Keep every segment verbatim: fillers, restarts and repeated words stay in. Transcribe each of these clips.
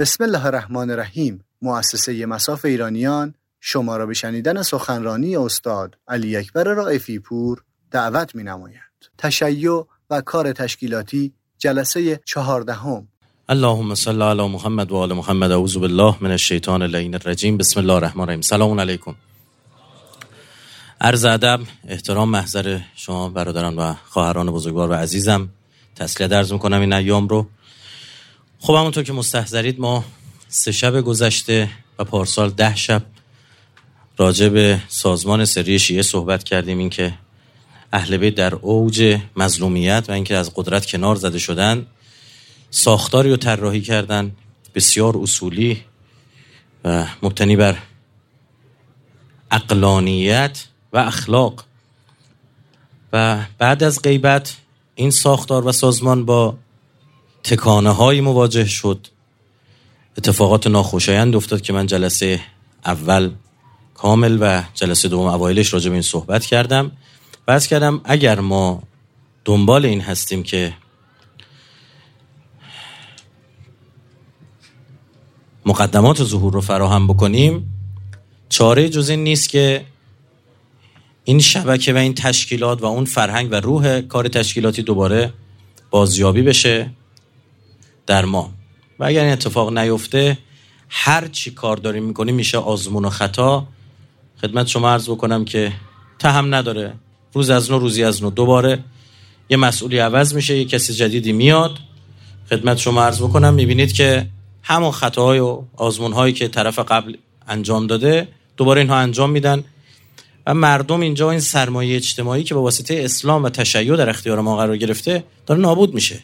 بسم الله الرحمن الرحیم. مؤسسه مصاف ایرانیان شما را به شنیدن سخنرانی استاد علی اکبر رائفی پور دعوت می‌نماید. تشیع و کار تشکیلاتی جلسه چهاردهم. اللهم صل علی محمد و آل محمد. اعوذ بالله من الشیطان اللعین الرجیم. بسم الله الرحمن الرحیم. سلام علیکم. عرض ادب، احترام، محضر شما برادران و خواهران بزرگوار و عزیزم تسلیت عرض می‌کنم این ایام رو. خب همونطور که مستحضرید ما سه شب گذشته و پارسال ده شب راجع به سازمان سری شیعه صحبت کردیم، این که اهل بیت در اوج مظلومیت و اینکه از قدرت کنار زده شدن ساختاری رو طراحی کردن بسیار اصولی و مبتنی بر عقلانیت و اخلاق، و بعد از غیبت این ساختار و سازمان با تکانه های مواجه شد. اتفاقات ناخوشایند افتاد که من جلسه اول کامل و جلسه دوم اوایلش راجع به این صحبت کردم. بحث کردم اگر ما دنبال این هستیم که مقدمات ظهور رو فراهم بکنیم، چاره جز این نیست که این شبکه و این تشکیلات و اون فرهنگ و روح کار تشکیلاتی دوباره بازیابی بشه در ما. و اگر این اتفاق نیفته هر چی کار داریم میکنیم میشه آزمون و خطا. خدمت شما عرض بکنم که تهم نداره، روز از نو روزی از نو دوباره یه مسئولی عوض میشه، یه کسی جدیدی میاد. خدمت شما عرض بکنم میبینید که همون خطاهای و آزمونهایی که طرف قبل انجام داده دوباره اینها انجام میدن و مردم اینجا این سرمایه اجتماعی که با واسطه اسلام و تشیع در اختیار ما قرار گرفته داره نابود میشه.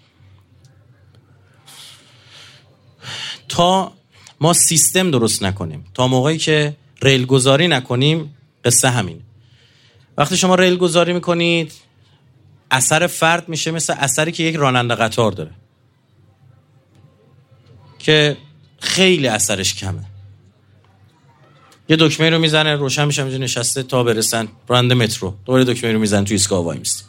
تا ما سیستم درست نکنیم، تا موقعی که ریل گذاری نکنیم، قصه همین. وقتی شما ریل گذاری میکنید اثر فرد میشه مثل اثری که یک راننده قطار داره که خیلی اثرش کمه. یه دکمه رو میزنه روشن میشه، اینجا نشسته تا برسن راننده مترو، دوباره دکمه رو میزنه تو ایستگاه وای میسته.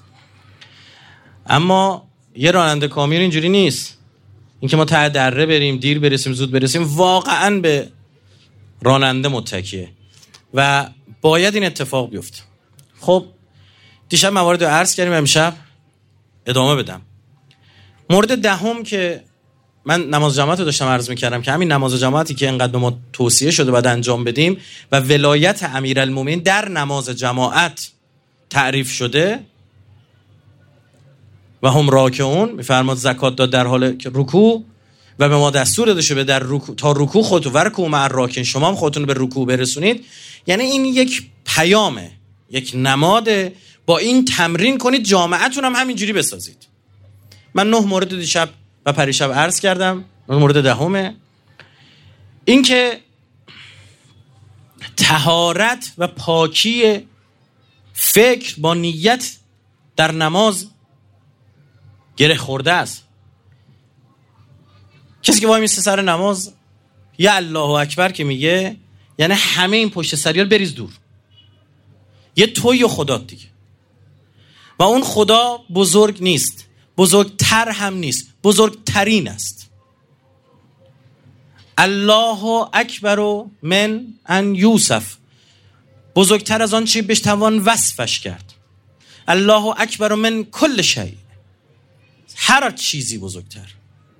اما یه راننده کامیون اینجوری نیست. اینکه ما ته دره بریم، دیر برسیم، زود برسیم، واقعاً به راننده متکیه و باید این اتفاق بیفته. خب دیشب موارد رو عرض کردیم، امشب ادامه بدم. مورد دهم که من نماز جماعت رو داشتم عرض میکردم که همین نماز جماعتی که انقدر به ما توصیه شده باید انجام بدیم و ولایت امیرالمومنین در نماز جماعت تعریف شده و هم راکعون، میفرماد زکات داد در حال رکوع و به ما دستور داده شده در رکوع تا رکوع خودتون و رکوع مع الراکعین، شما هم خودتون به رکوع برسونید. یعنی این یک پیامه، یک نماده. با این تمرین کنید جامعتون هم همینجوری بسازید. من نه مورد دیشب و پریشب عرض کردم. مورد دهمه این که طهارت و پاکی فکر با نیت در نماز گره خورده است. کسی که وای میسته سر نماز یا الله اکبر که میگه، یعنی همه این پشت سریال بریز دور. یه توی و خدا دیگه، و اون خدا بزرگ نیست، بزرگتر هم نیست، بزرگترین است. الله اکبر من ان یوصف، بزرگتر از آن چی بهش توان وصفش کرد. الله اکبر من کل شیء، هر چیزی بزرگتر.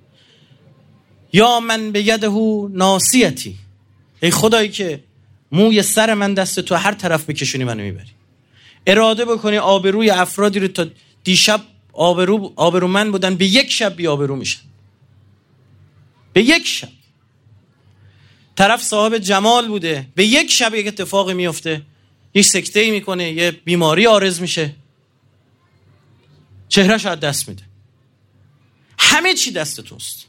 یا من به یده ناصیتی، ای خدایی که موی سر من دست تو هر طرف بکشونی منو میبری. اراده بکنی آبروی افرادی رو تا دیشب آبرو آبرومند بودن به یک شب بی آبرو میشن. به یک شب. طرف صاحب جمال بوده، به یک شب یک اتفاقی میفته، یک سکته‌ای میکنه، یه بیماری عارض میشه، چهرهش از دست میده. همه چی دست توست.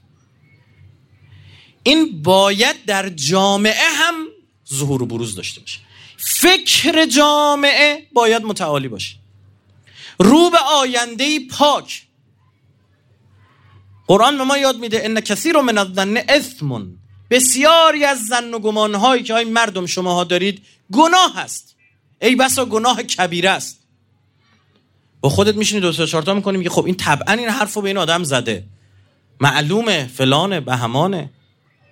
این باید در جامعه هم ظهور و بروز داشته باشه. فکر جامعه باید متعالی باشه، رو به آیندهی پاک. قرآن به ما یاد میده ان کثیر من الظن اثم، بسیاری از ظن و گمانهایی که های مردم شماها دارید گناه هست، ای بسا گناه کبیره است. با خودت میشینی دو تا چهار تا میکنی میگه خب این طبعا این حرفو به این آدم زده، معلومه فلانه بهمانه.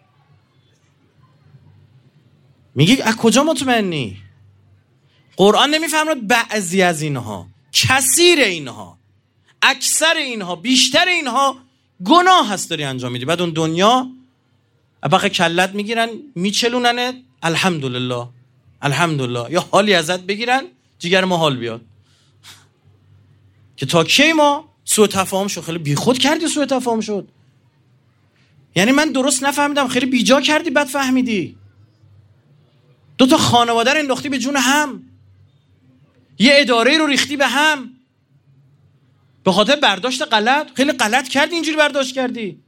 میگی از کجا مطمئنی؟ قرآن نمیفرماید بعضی از اینها، کثیر اینها، اکثر اینها، بیشتر اینها گناه هست داری انجام میدی. بعد اون دنیا ابقه کلت میگیرن میچلوننت، الحمدلله الحمدلله، یا حالی ازت بگیرن جیگر ما حال بیاد. که تا کی ما سوء تفاهم شد؟ خیلی بیخود کردی سوء تفاهم شد. یعنی من درست نفهمیدم، خیلی بیجا کردی بد فهمیدی. دو تا خانواده رو انداختی به جون هم، یه اداره رو ریختی به هم به خاطر برداشت غلط. خیلی غلط کردی اینجوری برداشت کردی.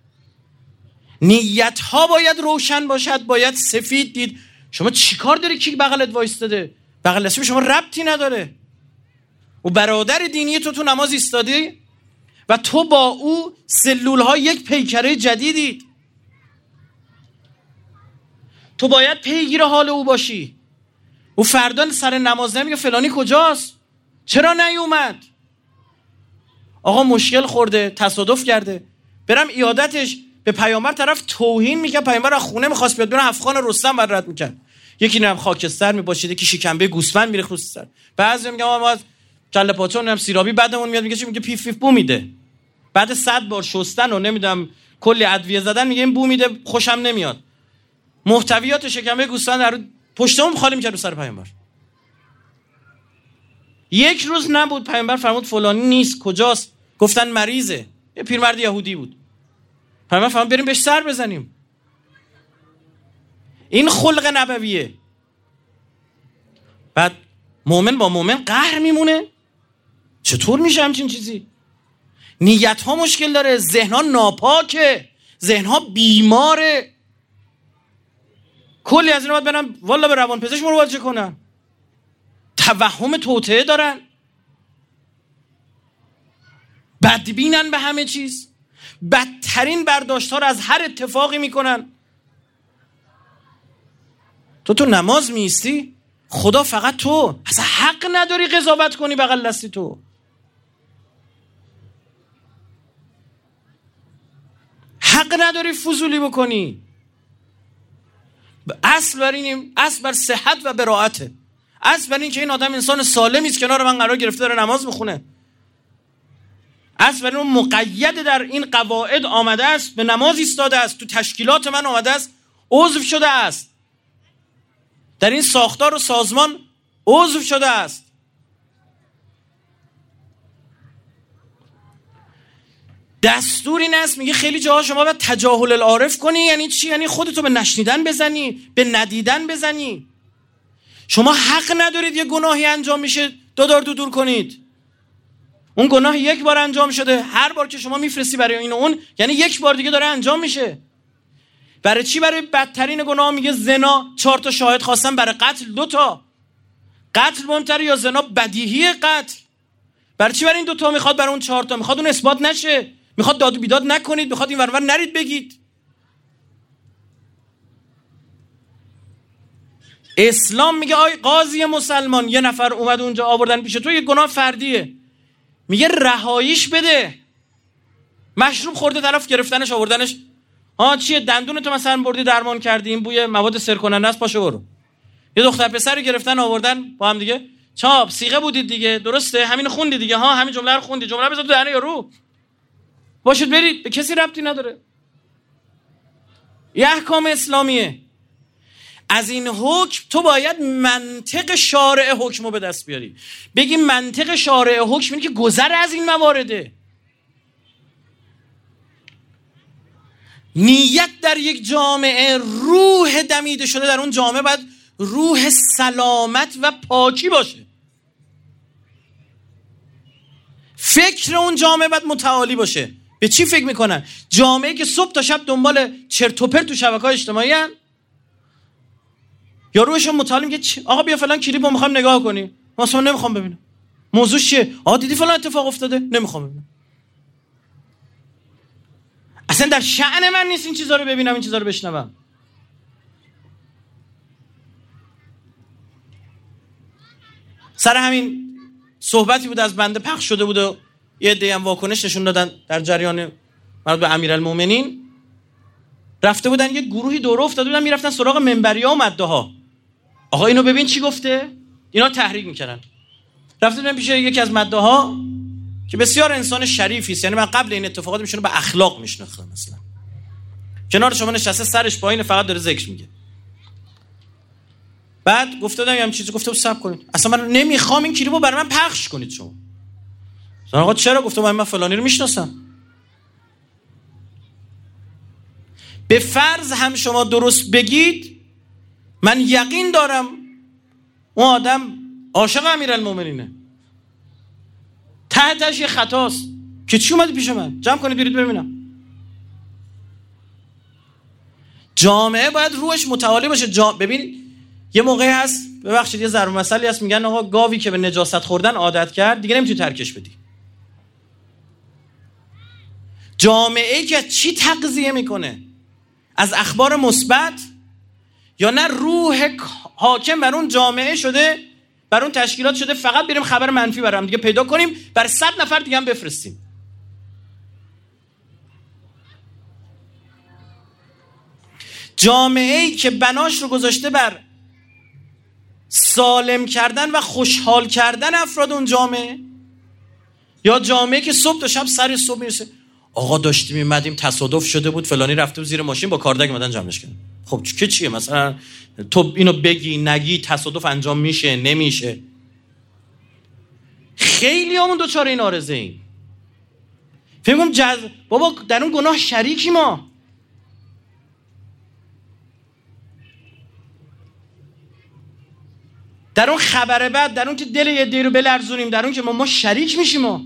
نیت ها باید روشن باشد، باید سفید دید. شما چیکار داری کی بغلت وایستاده؟ بغل دستی شما ربطی نداره. و برادر دینی تو تو نماز ایستادی و تو با او سلول ها یک پیکره جدیدید. تو باید پیگیر حال او باشی. او فردا سر نماز نمیگه فلانی کجاست؟ چرا نیومد؟ آقا مشکل خورده، تصادف کرده، برم ایادتش. به پیامبر طرف توهین میکنه. پیامبر از خونه میخواست بیاد برن افغان رستم بر رد میکرد. یکی نم خاکستر میباشید، یکی شکمبه گوسفند میره رو سر. بعضی میگم ما از کله پاچون هم سیرابی بعدمون میاد میگه چی؟ میگه پیف پیف بو میده. بعد صد بار شستن و نمیدونم کلی ادویه زدن میگه این بو میده، خوشم نمیاد. محتویات شکمبه گوسفند در پشتم خالی میکرد رو سر پیامبر. یک روز نبود پیامبر فرمود فلانی نیست، کجاست؟ گفتن مریضه. یه پیرمرد یهودی بود. پیامبر فرمود بریم بهش سر بزنیم. این خلق نبویه. بعد مومن با مومن قهر میمونه؟ چطور میشه همچین چیزی؟ نیت ها مشکل داره، ذهن ها ناپاکه، ذهن ها بیماره. کلی از اینا باید برن والا به روان پزشک مراجعه کنن. توهم توطئه دارن، بدبینن به همه چیز، بدترین برداشت ها رو از هر اتفاقی میکنن. تو تو نماز میستی، خدا فقط تو، اصلا حق نداری قضاوت کنی بغل دستی تو. حق نداری فضولی بکنی. اصل بر اینیم، اصل بر صحت و براءته. اصل بر این که این آدم انسان سالمی است، کنار من قرار گرفته داره نماز میخونه. اصل بر این مقید در این قواعد آمده است، به نماز ایستاده است، تو تشکیلات من آمده است، عضو شده است، در این ساختار و سازمان عضو شده است. دستور این است، میگه خیلی جاها شما باید تجاهل العارف کنی. یعنی چی؟ یعنی خودتو به نشنیدن بزنی، به ندیدن بزنی. شما حق ندارید یه گناهی انجام میشه دو دور دور کنید. اون گناه یک بار انجام شده، هر بار که شما میفرستی برای این و اون یعنی یک بار دیگه داره انجام میشه. برای چی؟ برای بدترین گناه میگه زنا، چهار تا شاهد خواستن برای قتل، دو تا. قتل مهمتره یا زنا؟ بدیهی قتل. برای چی برای این دو تا میخواد؟ برای اون چهار تا میخواد اون اثبات نشه، میخواد داد و بیداد نکنید، میخواد این ورور نرید بگید. اسلام میگه آی قاضی مسلمان، یه نفر اومد اونجا آوردن پیش تو، یه گناه فردیه، میگه رهاییش بده. مشروب خورده طرف گرفتنش آوردنش، ها چیه دندون تو مثلا بردی درمان کردی، این بوی مواد سرکننده است، پاشو برو. یه دختر پسری گرفتن آوردن با هم دیگه، چاپ صیغه بودید دیگه، درسته، همین خوندی دیگه، ها همین جمله رو خوندی، جمله بذار تو دهن یارو، باشید برید، به کسی ربطی نداره. یه احکام اسلامیه. از این حکم تو باید منطق شارع حکمو به دست بیاری. بگی منطق شارع حکم اینه که گذر از این موارده. نیت در یک جامعه، روح دمیده شده در اون جامعه باید روح سلامت و پاکی باشه. فکر اون جامعه باید متعالی باشه. به چی فکر میکنن؟ جامعه که صبح تا شب دنبال چرت و پرت تو شبکه‌های اجتماعی ان، یا روحشون متعالی میگه آقا بیا فلان کلیپو میخوام نگاه کنیم، ما اصلا نمیخوام ببینم موضوع چیه، آقا دیدی فلان اتفاق افتاده، نمیخوام ببینم. اصلا در شأن من نیست این چیزا رو ببینم، این چیزا رو بشنوم. سر همین صحبتی بود از بنده پخش شده بود و یه عده‌ای هم واکنش نشون دادن در جریان مربوط به امیرالمومنین. رفته بودن یه گروهی دوره افتاده بودن، میرفتن سراغ منبری‌ها و مدعاها. آقا اینو ببین چی گفته. اینا تحریک میکردن. رفتم پیش یکی از مداها که بسیار انسان شریفی است، یعنی من قبل این اتفاقات میشونه به اخلاق میشناختم. مثلا کنار شما نشسته، سرش پایین، فقط داره ذکر میگه. بعد گفته بودم یه چیزی، گفته بود صبر کنید، اصلا من نمیخوام این کلیپو برای من پخش کنید شما. آقا چرا؟ گفته من فلانی رو میشناسم. به فرض هم شما درست بگید، من یقین دارم اون آدم عاشق امیرالمومنینه، ته تهش یه خطاست که چی اومدی پیش من؟ جمع کنید برید ببینم. جامعه باید روش متعالی باشه. جا... ببین یه موقعی هست، ببخشید یه ضرب مثلی هست، میگن آقا گاوی که به نجاست خوردن عادت کرد دیگه نمیتونی ترکش بدی. جامعه که چی تغذیه میکنه؟ از اخبار مثبت، یا نه روح حاکم بر اون جامعه شده، بر اون تشکیلات شده فقط بریم خبر منفی برام دیگه پیدا کنیم، برای صد نفر دیگه هم بفرستیم. جامعه‌ای که بناش رو گذاشته بر سالم کردن و خوشحال کردن افراد اون جامعه، یا جامعه که صبح تا شب سر صبح میرسه آقا داشتیم میمدیم تصادف شده بود فلانی رفته بود زیر ماشین با کاردک اومدن جمعش کردن. خب که چیه مثلا تو اینو بگی نگی تصادف انجام میشه نمیشه؟ خیلی همون دوچار این آرزه ایم. فکر کنم جز... بابا در اون گناه شریکی ما. در اون خبر بد، در اون که دل یه دی رو بلرزونیم، در اون که ما ما شریک میشیم. ما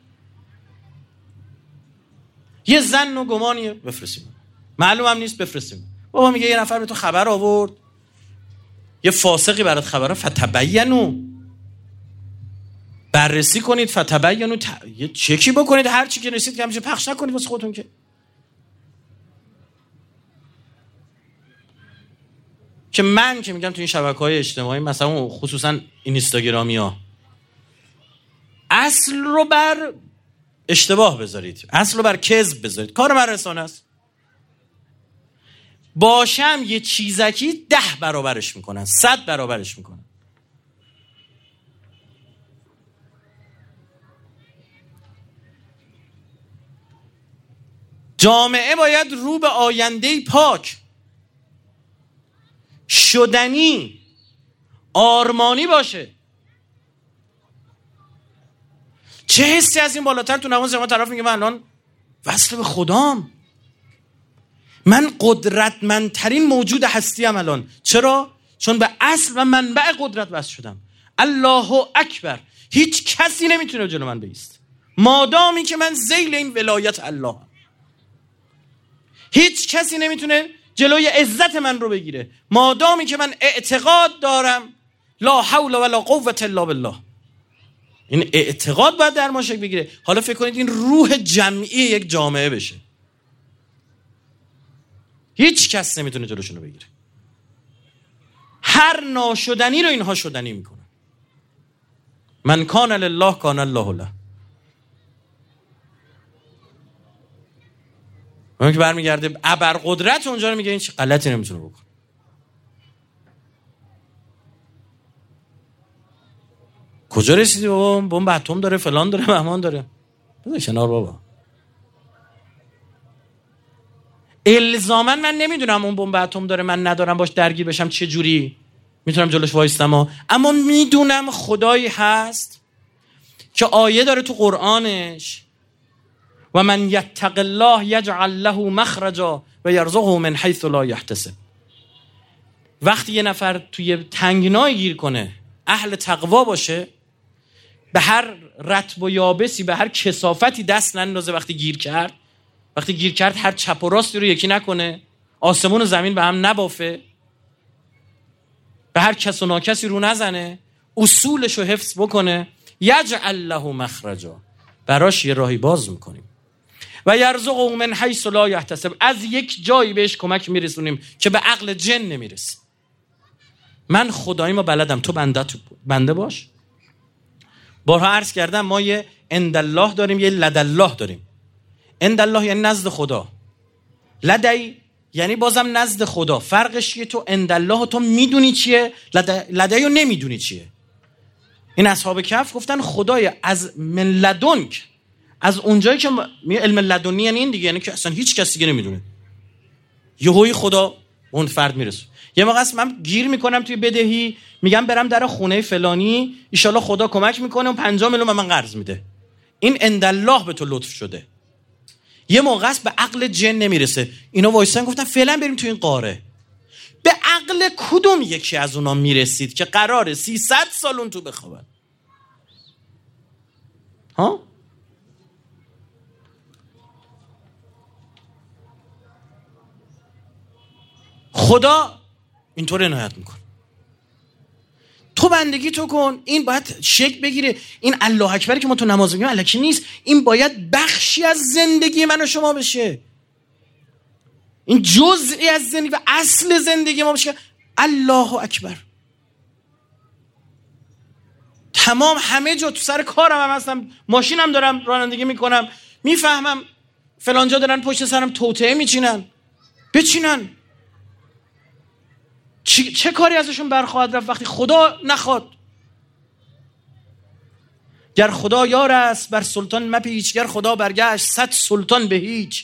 یه زن و گمانیه بفرستیم، معلوم هم نیست بفرستیم. بابا میگه یه نفر به تو خبر آورد، یه فاسقی برات خبر، فتبینو، بررسی کنید، فتبینو، ت... یه چکی بکنید، هر چی که رسید که همیشه پخش نکنید واسه خودتون. که که من که میگم تو این شبکه‌های اجتماعی مثلا خصوصا اینستاگرامی ها، اصل رو بر اشتباه بذارید، اصل رو بر کذب بذارید، کار من رسانه است. باشم یه چیزکی ده برابرش میکنن، صد برابرش میکنن. جامعه باید رو به آینده پاک، شدنی، آرمانی باشه. چه حسی از این بالاتر تو نماز جماعت طرف میگه من الان وصل به خدام، من قدرتمندترین موجود هستیم الان. چرا؟ چون به اصل و منبع قدرت وصل شدم. الله اکبر. هیچ کسی نمیتونه جلو من بایست مادامی که من ذیل این ولایت الله. هیچ کسی نمیتونه جلوی عزت من رو بگیره مادامی که من اعتقاد دارم لا حول ولا قوة الا بالله. این اعتقاد باید در ما شکل بگیره. حالا فکر کنید این روح جمعی یک جامعه بشه، هیچ کس نمیتونه جلوشون رو بگیره. هر ناشدنی رو اینها شدنی میکنن. من کان لله کان الله له. اون که برمیگرده ابرقدرت اونجا رو میگه این چه غلطی نمیتونه بکنه. کجا رسیدی بابا؟ بمب اتم داره، فلان داره، مهمان داره. بذار کنار بابا. الزاما من نمیدونم اون بمب اتم داره من ندارم باش درگیر بشم چه جوری میتونم جلوش وایستم، اما میدونم خدایی هست که آیه داره تو قرآنش و من یتق الله یجعل له مخرجا و یرزقه من حیث لا یحتسب. وقتی یه نفر توی تنگنای گیر کنه، اهل تقوا باشه، به هر رطب و یابسی، به هر کثافتی دست نندازه. وقتی گیر کرد وقتی گیر کرد هر چپ و راستی رو یکی نکنه، آسمون و زمین به هم نبافه، به هر کس و ناکسی رو نزنه، اصولش رو حفظ بکنه، یجعل له مخرجا، براش یه راهی باز میکنیم. و یرزقه من حیث لا یحتسب، از یک جایی بهش کمک میرسونیم که به عقل جن نمیرسه. من خداییمو بلدم، تو بنده بنده باش. بارها عرض کردم ما یه عندالله داریم، یه لدالله داریم. عندالله یعنی نزد خدا، لدی یعنی بازم نزد خدا فرقش چیه؟ تو عندالله تو میدونی چیه، لدیو نمیدونی چیه. این اصحاب کهف گفتن خدای از من لدنک، از اونجایی که علم لدنی یعنی این دیگه، یعنی که اصلا هیچ کس دیگه نمیدونه، یهویی خدا اون فرد میرسه. یه موقع است من گیر میکنم توی بدهی، میگم برم در خونه فلانی ان خدا کمک میکنه و پنجاه میلیون من قرض میده. این عندالله به تو لطف شده. یه موقع است به عقل جن نمیرسه. اینا وایسن گفتن فعلا بریم تو این قاره. به عقل کدوم یکی از اونا میرسید که قراره سیصد سال اون تو بخوابن؟ ها؟ خدا اینطور عنایت میکن. تو بندگی تو کن. این باید شکل بگیره. این الله اکبری که ما تو نماز میگیم الکی نیست. این باید بخشی از زندگی من و شما بشه. این جزئی از زندگی و اصل زندگی ما بشه. الله اکبر. تمام همه جا تو سر کارم هم هستم، ماشینم دارم رانندگی میکنم، میفهمم فلانجا دارن پشت سرم توطئه میچینن، بچینن. چه, چه کاری ازشون برخواهد رفت وقتی خدا نخواد؟ گر خدا یار است بر سلطان مپیچ، گر خدا برگشت صد سلطان به هیچ.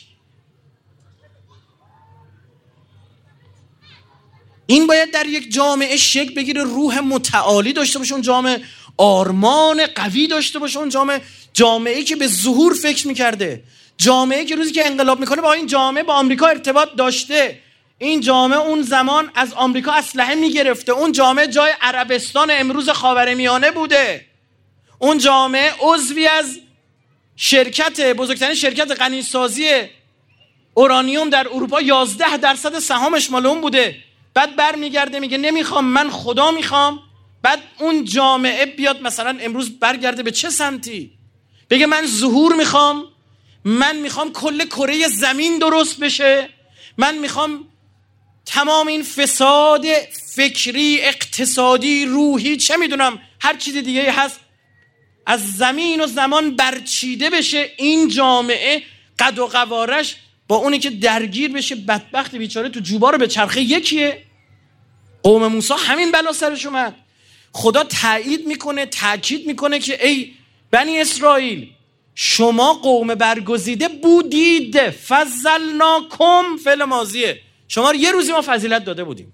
این باید در یک جامعه شکل بگیره، روح متعالی داشته باشه اون جامعه، آرمان قوی داشته باشه اون جامعه، جامعه‌ای که به ظهور فکر میکرده، جامعه‌ای که روزی که انقلاب میکنه با این جامعه با آمریکا ارتباط داشته. این جامعه اون زمان از آمریکا اسلحه میگرفته. اون جامعه جای عربستان امروز خاورمیانه بوده. اون جامعه عضوی از شرکت بزرگترین شرکت غنیسازی اورانیوم در اروپا، یازده درصد سهامش مال اون بوده. بعد بر میگرده میگه نمیخوام، من خدا میخوام. بعد اون جامعه بیاد مثلا امروز برگرده به چه سمتی؟ بگه من ظهور میخوام، من میخوام کل کره زمین درست بشه، من میخوام تمام این فساد فکری، اقتصادی، روحی، چه میدونم هر چیز دیگه هست از زمین و زمان برچیده بشه. این جامعه قد و قوارش با اونی که درگیر بشه بدبخت بیچاره تو جوبا رو به چرخه یکیه. قوم موسی همین بلا سرش اومد. خدا تایید میکنه، تاکید میکنه که ای بنی اسرائیل شما قوم برگزیده بودید، فضلناکم، فعل ماضیه، شما رو یه روزی ما فضیلت داده بودیم،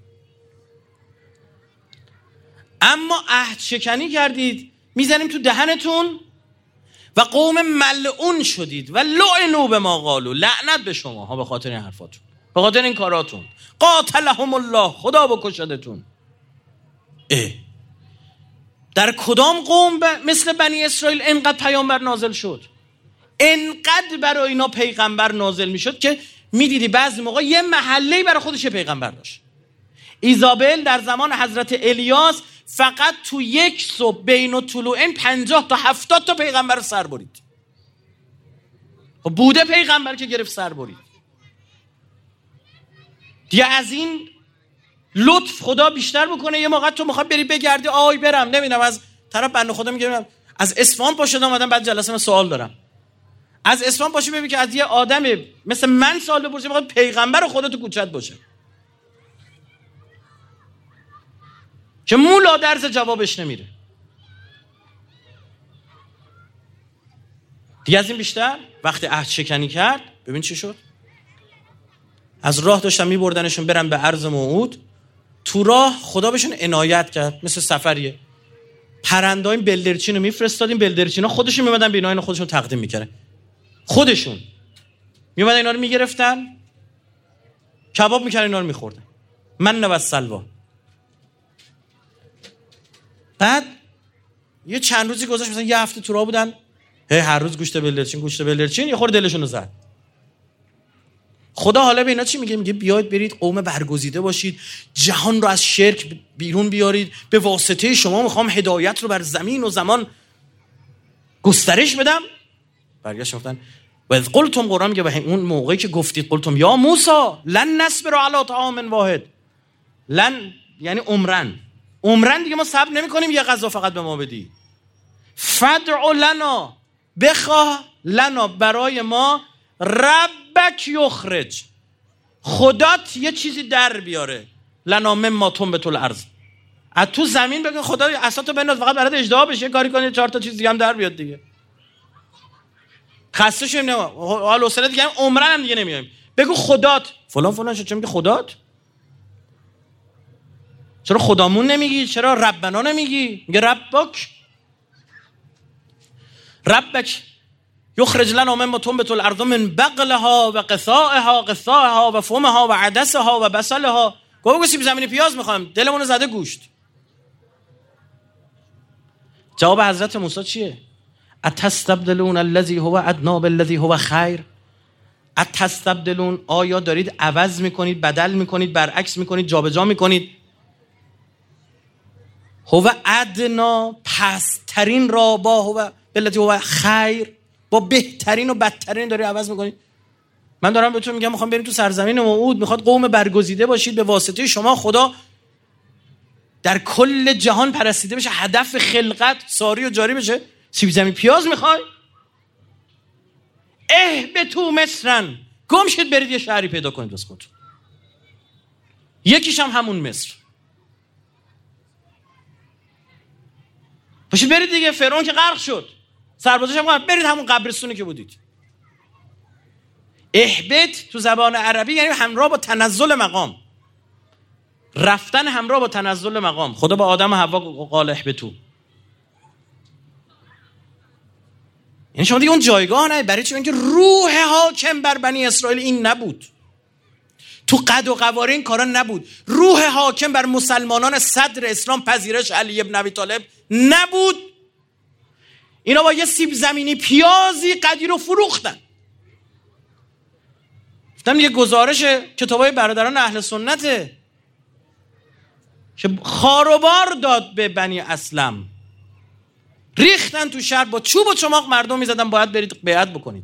اما عهد شکنی کردید، میزنیم تو دهنتون و قوم ملعون شدید و لعنوا بما قالوا، لعنت به شما ها به خاطر این حرفاتون، به خاطر این کاراتون. قاتلهم الله، خدا بکشدتون. اه در کدام قوم مثل بنی اسرائیل انقدر پیامبر نازل شد؟ انقدر برای اینا پیغمبر نازل میشد که میدیدی بعضی موقع یه محله‌ای برای خودش پیغمبر داشت. ایزابل در زمان حضرت الیاس فقط تو یک صبح بین طلوعین پنجاه تا هفتاد تا پیغمبر سر برید. خب بوده پیغمبر که گرفت سر برید دیگه. از این لطف خدا بیشتر بکنه. یه موقع تو میخوای بری بگردی، آی برم نمیدونم از طرف بنده خدا میگه از اصفهان پاشدم اومدم، بعد جلسه من سوال دارم. از اصفهان پاشی ببین که از یه آدم مثل من سوال بپرسی، میخواد پیغمبر خدا تو کوچت باشه که مولا درز جوابش نمیره. دیگه از این بیشتر وقتی عهد شکنی کرد ببین چی شد. از راه داشتن میبردنشون برن به ارض موعود، تو راه خدا بهشون عنایت کرد، مثل سفریه. پرنده‌های بلدرچین رو میفرستادیم، بلدرچینا خودشون میمدن به اینا خودشون تقدیم میکردن، خودشون میمدن اینا رو میگرفتن کباب میکردن، اینا رو میخوردن، من و سلوا. بعد یه چند روزی گذشت، مثلا یه هفته تو راه بودن، هی هر روز گوشت بلدرچین گوشت بلدرچین، یه خورده دلشون رو زد. خدا حالا به اینا چی میگه؟ میگه بیاید برید قوم برگزیده باشید، جهان رو از شرک بیرون بیارید، به واسطه شما میخوام هدایت رو بر زمین و زمان گسترش بدم. برگشت گفتن و اذ قلتم، قرآن میگه به اون موقعی که گفتید، قلتم یا موسی لن نصبر علی طعام واحد، لن یعنی عمرن، عمرن دیگه ما صبر نمی‌کنیم یه غذا فقط به ما بدی. فدع لنا، بخواه لنا برای ما، ربک یخرج، خدات یه چیزی در بیاره، لنا مما تنبت الارض، از تو زمین بگه خدا اصلا تو بنداز فقط برات اجدها بشه، کاری کنی چهار تا چیز دیگه هم در بیاد دیگه. خسته شیم نه حال حوصله دیگه هم عمرن هم دیگه نمیایم. بگو خدات فلان فلان شد. چه میگه خدات؟ چرا خدامون نمیگی؟ چرا ربنا نمیگی؟ میگه ربک ربک یخرج لنا مما تنبت الارض من بقلها و قثائها قثائها و فومها و عدسها و بصلها. گفت سیب زمینی پیاز میخوایم، دلمون زده گوشت. جواب حضرت موسی چیه؟ اتستبدلون الذی هو ادنی بالذی هو خیر. اتستبدلون، آیا دارید عوض میکنید، بدل میکنید، برعکس میکنید، جابجا میکنید؟ هو ادنا، پسترین را با هو بالذی هو خیر، با بهترین و بدترین داری عوض میکنید. من دارم بهتون میگم میخوام بریم تو سرزمین موعود، میخواد قوم برگزیده باشید، به واسطه شما خدا در کل جهان پرستیده بشه، هدف خلقت ساری و جاری بشه. سیب زمین پیاز میخوای؟ اه به تو مصرن، گم شید برید یه شهری پیدا کنید واسه خودتون. یکیش هم همون مصر. باشید برید دیگه. فرعون که غرق شد، سربازاش هم غرق، برید همون قبرستونی که بودید. اهبت تو زبان عربی یعنی همراه با تنزل مقام، رفتن همراه با تنزل مقام. خدا با آدم و حوا قال اهبتو. یعنی شما دیگه اون جایگاه نه. برای چی؟ اینکه روح حاکم بر بنی اسرائیل این نبود، تو قد و قواره این کارا نبود. روح حاکم بر مسلمانان صدر اسلام پذیرش علی ابن ابی طالب نبود. اینا با یه سیب زمینی پیازی قدی رو فروختن. گفتم یه گزارش کتابای برادران اهل سنته که خاروبار داد به بنی اسلم، ریختن تو شهر، با چوب و چماق مردم میزدن باید برید بیعت بکنید.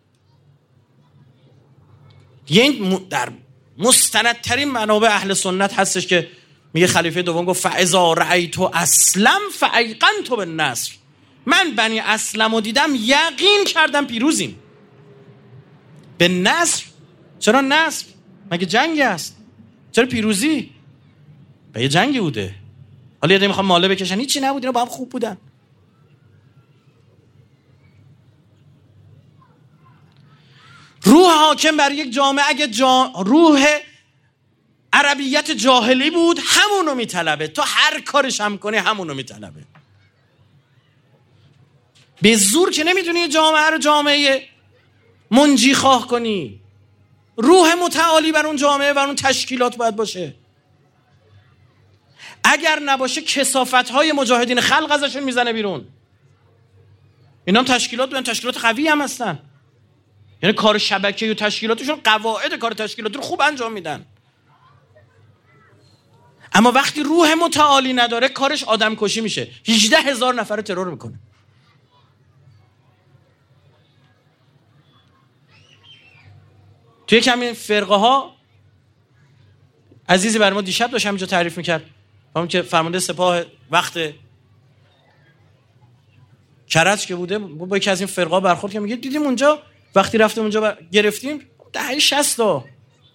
یه در مستندترین منابع اهل سنت هستش که میگه خلیفه دوم گفت فاذا رأیت اسلم فایقنت بالنصر. من بنی اسلم رو دیدم یقین کردم پیروزیم. به نصر؟ چرا نصر؟ مگه جنگی هست؟ چرا پیروزی؟ به یه جنگی بوده. حالا یه دیگه میخوام ماله بکشن، هیچی نبود، اینا با هم خوب بودن. روح حاکم بر یک جامعه اگه جا... روح عربیت جاهلی بود همونو میطلبه. تو هر کارش هم کنی همونو میطلبه. به زور که نمیتونی یه جامعه رو جامعه منجی خواه کنی. روح متعالی بر اون جامعه و اون تشکیلات باید باشه. اگر نباشه کثافت‌های مجاهدین خلق ازشون میزنه بیرون. اینا هم تشکیلات بودن، تشکیلات قوی هم هستن. یعنی کار شبکه‌ای و تشکیلاتشون قواعد کار تشکیلاتی رو خوب انجام میدن. اما وقتی روح متعالی نداره کارش آدم کشی میشه. هجده هزار نفر ترور میکنه. توی کمی فرقه ها عزیزی بر ما دیشب داشت همینجا تعریف میکرد، همون که فرمانده سپاه وقت کرج که بوده با یکی از این فرقه ها برخورد که میگه دیدیم اونجا وقتی رفتیم اونجا بر... گرفتیم دهه شصت تا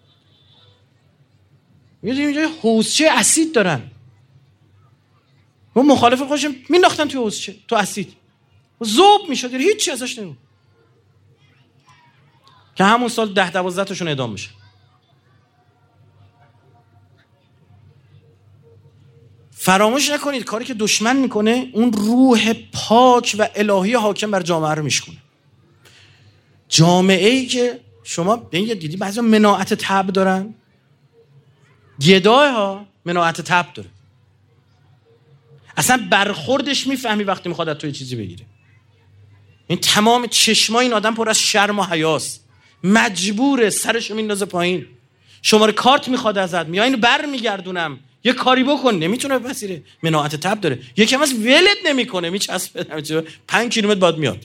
میگه اینجا حوضچه اسید دارن. اون مخالف خودشون مینداختن توی حوضچه تو اسید ذوب میشد، هیچ چیزی ازش نمون. که همون سال ده دوازده تاشون اعدام میشه. فراموش نکنید کاری که دشمن میکنه اون روح پاک و الهی حاکم بر جامعه رو میشکنه. جامعه ای که شما دیدی بعضی مناعت طبع دارن، گدای ها مناعت طبع داره، اصلا برخوردش میفهمی وقتی میخواد از توی چیزی بگیره. این تمام چشمای این آدم پر از شرم و حیاست، مجبوره سرشو میندازه پایین. شماره کارت میخواد ازت، میگه اینو برمیگردونم یه کاری بکن، نمیتونه بپذیره، مناعت طبع داره. یکم از ولت نمیکنه، میچسبه پنج کیلومتر بعد میاد.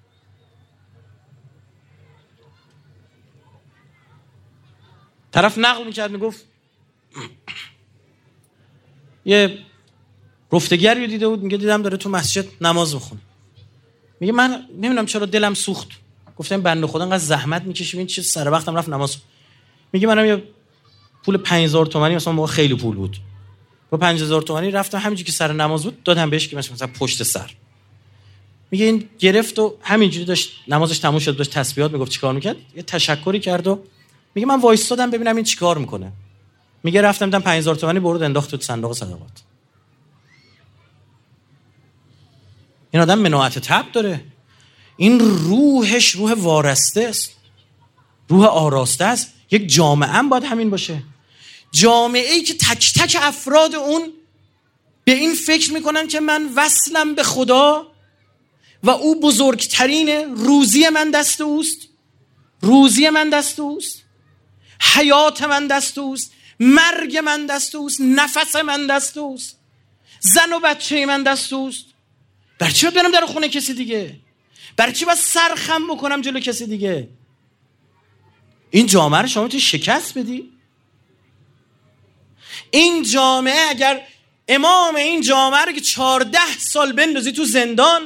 طرف نقل میکرد میگفت یه رفتگری رو دیده بود، میگه دیدم داره تو مسجد نماز میخونه. میگه من نمیدونم چرا دلم سوخت، گفتم بنده خدا انقدر زحمت میکشه این چه سر وقتم رفت نماز. میگه منم یه پول پنج هزار تومانی مثلا موقع خیلی پول بود، با پنج هزار تومانی رفتم همینجوری که سر نماز بود دادم بهش که مثلا پشت سر. میگه این گرفت و همینجوری داشت نمازش تموم شد داشت تسبیحات میگفت چیکار میکرد، یه تشکری کرد و میگه من وایستادم ببینم این چیکار میکنه. میگه رفتم دیدم پنج هزار تومانی برد انداخت تو صندوق صدقات. این آدم مناعت طبع داره، این روحش روح وارسته است، روح آراسته است. یک جامعه هم باید همین باشه، جامعه ای که تک تک افراد اون به این فکر میکنن که من وصلم به خدا و او بزرگترینه، روزی من دست اوست، روزی من دست اوست، حیات من دست اوست، مرگ من دست اوست، نفس من دست اوست، زن و بچه من دست اوست. برای چی باید برم در خونه کسی دیگه؟ برای چی باید سرخم بکنم جلو کسی دیگه؟ این جامعه رو شما تو شکست بدی؟ این جامعه اگر امام این جامعه رو که چهارده سال بندازی تو زندان،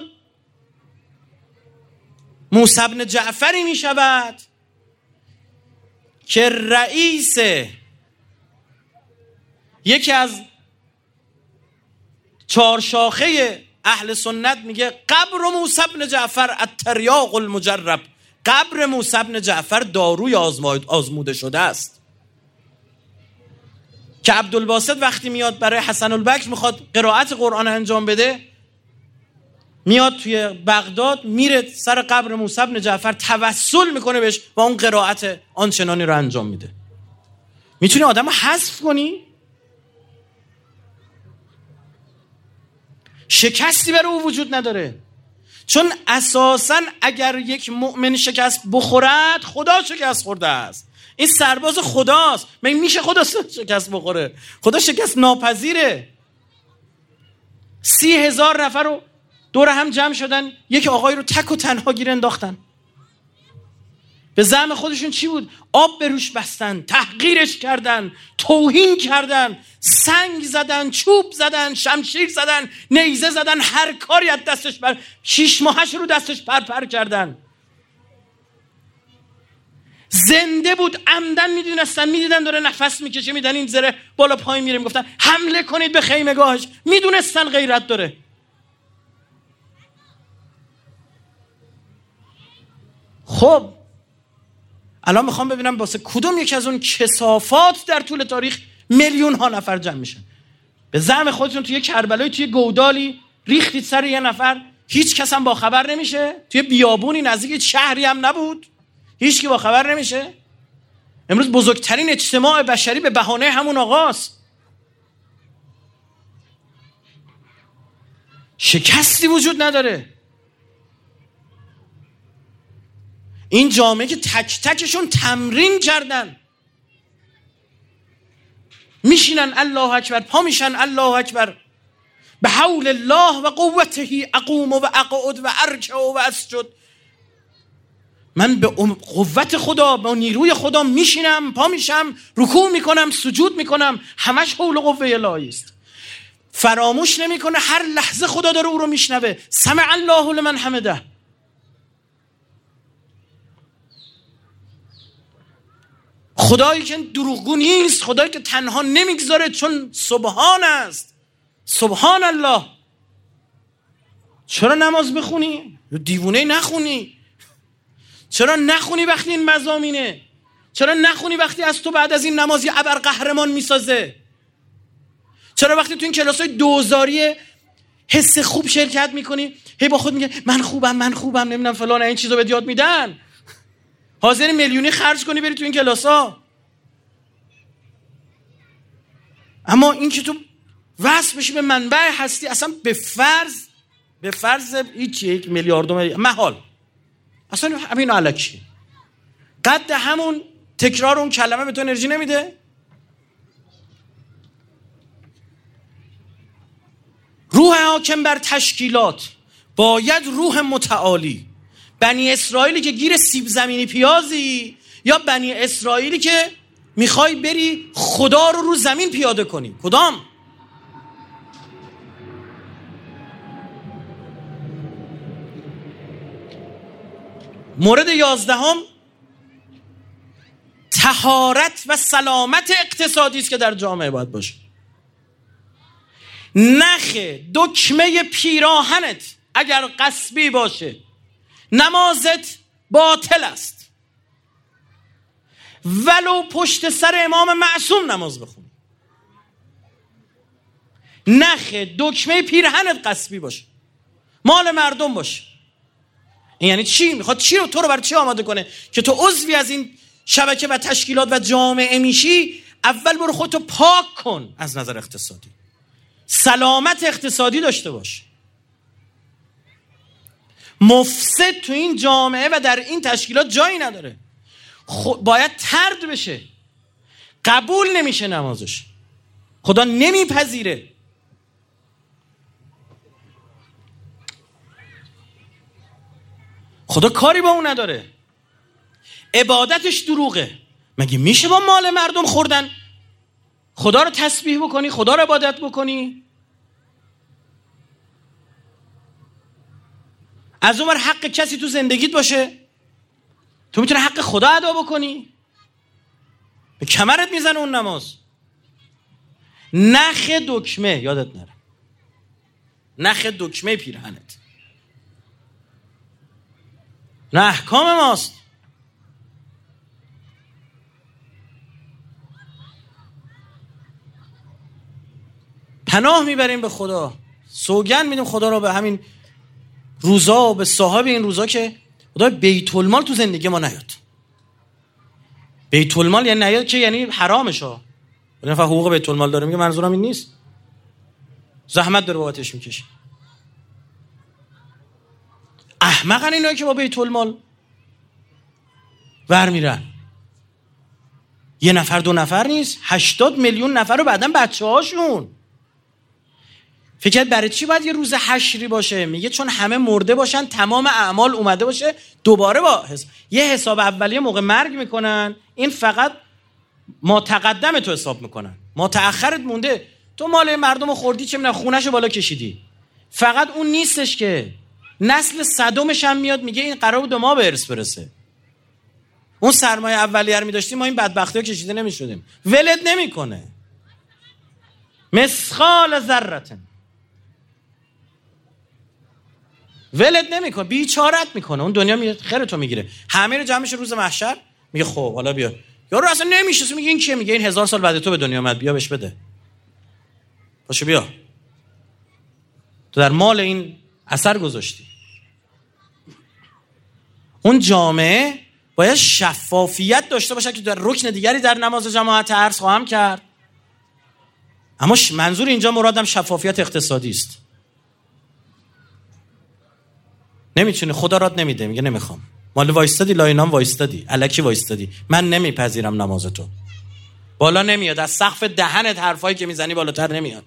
موسی بن جعفری می شود که رئیس یکی از چهار شاخه اهل سنت میگه قبر موسی بن جعفر التریاق المجرب، قبر موسی بن جعفر داروی آزموده شده است. که عبدالباسط وقتی میاد برای حسن البکر میخواد قرائت قرآن انجام بده، میاد توی بغداد میره سر قبر موسی بن جعفر توسل میکنه بهش و اون قرائت آنچنانی رو انجام میده. میتونی آدم رو حذف کنی؟ شکستی برای او وجود نداره، چون اساساً اگر یک مؤمن شکست بخورد خدا شکست خورده است. این سرباز خداست، من میشه خدا شکست بخوره؟ خدا شکست ناپذیره. سی هزار نفر رو دور هم جمع شدن، یک آقای رو تک و تنها گیر انداختن. به زعم خودشون چی بود؟ آب به روش بستن، تحقیرش کردن، توهین کردن، سنگ زدن، چوب زدن، شمشیر زدن، نیزه زدن، هر کاری از دستش بر شیش ماهش رو دستش پر پر کردن. زنده بود، عمدن میدونستن، میدیدن داره نفس میکشه، میدن این زره بالا پای میره، میگفتن حمله کنید به خیمگاهش، میدونستن غیرت داره. خب الان میخوام ببینم واسه کدوم یکی از اون کثافات در طول تاریخ میلیون ها نفر جمع میشن. به زعم خودتون توی کربلای توی گودالی ریختید سر یه نفر، هیچ کس هم با خبر نمیشه، توی بیابونی نزدیک شهری هم نبود، هیچ کی با خبر نمیشه. امروز بزرگترین اجتماع بشری به بهانه همون آقاست. شکستی وجود نداره. این جامعه که تک تکشون تمرین کردن، میشینن الله اکبر، پا میشن الله اکبر، به حول الله و قوته اقوم و اقعد و ارکع و اسجد. من به قوت خدا، با نیروی خدا میشینم، پا میشم، رکوع میکنم، سجود میکنم، همش حول و قوه الهی است. فراموش نمیکنه هر لحظه خدا داره او رو میشنوه. سمع الله لمن حمده. خدایی که دروغگو نیست، خدایی که تنها نمیگذاره، چون سبحان است. سبحان الله. چرا نماز بخونی؟ دیوونه نخونی؟ چرا نخونی وقتی این مضامینه؟ چرا نخونی وقتی از تو بعد از این نماز یه ابر قهرمان میسازه؟ چرا وقتی تو این کلاسای دوزاری حس خوب شرکت میکنی هی با خود میگه من خوبم من خوبم نمیدونم فلان، این چیزو بهت یاد میدن، حاضر میلیونی خرج کنی بری تو این کلاسا. اما این که تو وصل بشی به منبع هستی، اصلا به فرض به فرض هیچ یک میلیاردوم محال، اصلا همین الکی قد همون تکرار اون کلمه به تو انرژی نمیده. روح حاکم بر تشکیلات باید روح متعالی. بنی اسرائیلی که گیر سیب زمینی پیازی، یا بنی اسرائیلی که میخوای بری خدا رو رو زمین پیاده کنی؟ کدام؟ مورد یازدهم، طهارت و سلامت اقتصادی است که در جامعه باید باشه. نخ دکمه پیراهنت اگر غصبی باشه نمازت باطل است، ولو پشت سر امام معصوم نماز بخونی. نخ دکمه پیراهنت غصبی باشه، مال مردم باشه. این یعنی چی؟ میخواد چی رو تو رو برای چی آماده کنه که تو عضوی از این شبکه و تشکیلات و جامعه میشی؟ اول برو خودتو پاک کن از نظر اقتصادی، سلامت اقتصادی داشته باش. مفسد تو این جامعه و در این تشکیلات جایی نداره، خب باید طرد بشه، قبول نمیشه نمازش، خدا نمیپذیره. خدا کاری با اون نداره، عبادتش دروغه. مگه میشه با مال مردم خوردن خدا رو تسبیح بکنی، خدا رو عبادت بکنی؟ از اون ور حق کسی تو زندگیت باشه تو میتونه حق خدا ادا بکنی؟ به کمرت میزنه اون نماز. نخ دکمه، یادت نره، نخ دکمه پیرهنت نه احکام ماست. پناه میبریم به خدا، سوگند میدیم خدا رو به همین روزا و به صاحب این روزا که خدا بیت المال تو زندگی ما نیاد. بیت المال یعنی نیاد که یعنی حرامشه. یه نفر حقوق بیت المال داره میگه منظورم این نیست، زحمت داره بابتش میکشه. احمقن اینایی که با بیت المال ور میرن. یه نفر دو نفر نیست، هشتاد میلیون نفر رو بعدن بچه هاشون. فکر برای چی باید یه روز حشری باشه؟ میگه چون همه مرده باشن، تمام اعمال اومده باشه، دوباره با حساب. یه حساب اولیه موقع مرگ میکنن، این فقط ما تقدم تو حساب میکنن، ما تأخرت مونده، تو مال مردم خوردی، چه میدونم خونه‌شو بالا کشیدی. فقط اون نیستش که نسل صدومش هم میاد میگه این قرار بود ما به ارث برسه. اون سرمایه اولیه رو می‌داشتیم ما این بدبختی‌ها کشیده نمی‌شدیم. ولد نمی‌کنه. مثقال ذره ولد نمی‌کنه، بیچارت می‌کنه. اون دنیا میاد خیرتو میگیره. همه رو جمعش روز محشر میگه خب حالا بیا. یارو اصلا نمیشه، میگه این کیه؟ میگه این هزار سال بعد تو به دنیا اومد، بیا بهش بده. باشه بیا. تو در مال این اثر گذاشتی. اون جامعه باید شفافیت داشته باشه که در رکن دیگری در نماز جماعت عرض خواهم کرد. اما منظور اینجا مرادم شفافیت اقتصادی است. نمیتونه، خدا رات نمیده، میگه نمیخوام. مال وایستادی لاینام وایستادی، الکی وایستادی، من نمیپذیرم نمازتو. بالا نمیاد، از سقف دهنت حرفایی که میزنی بالاتر نمیاد.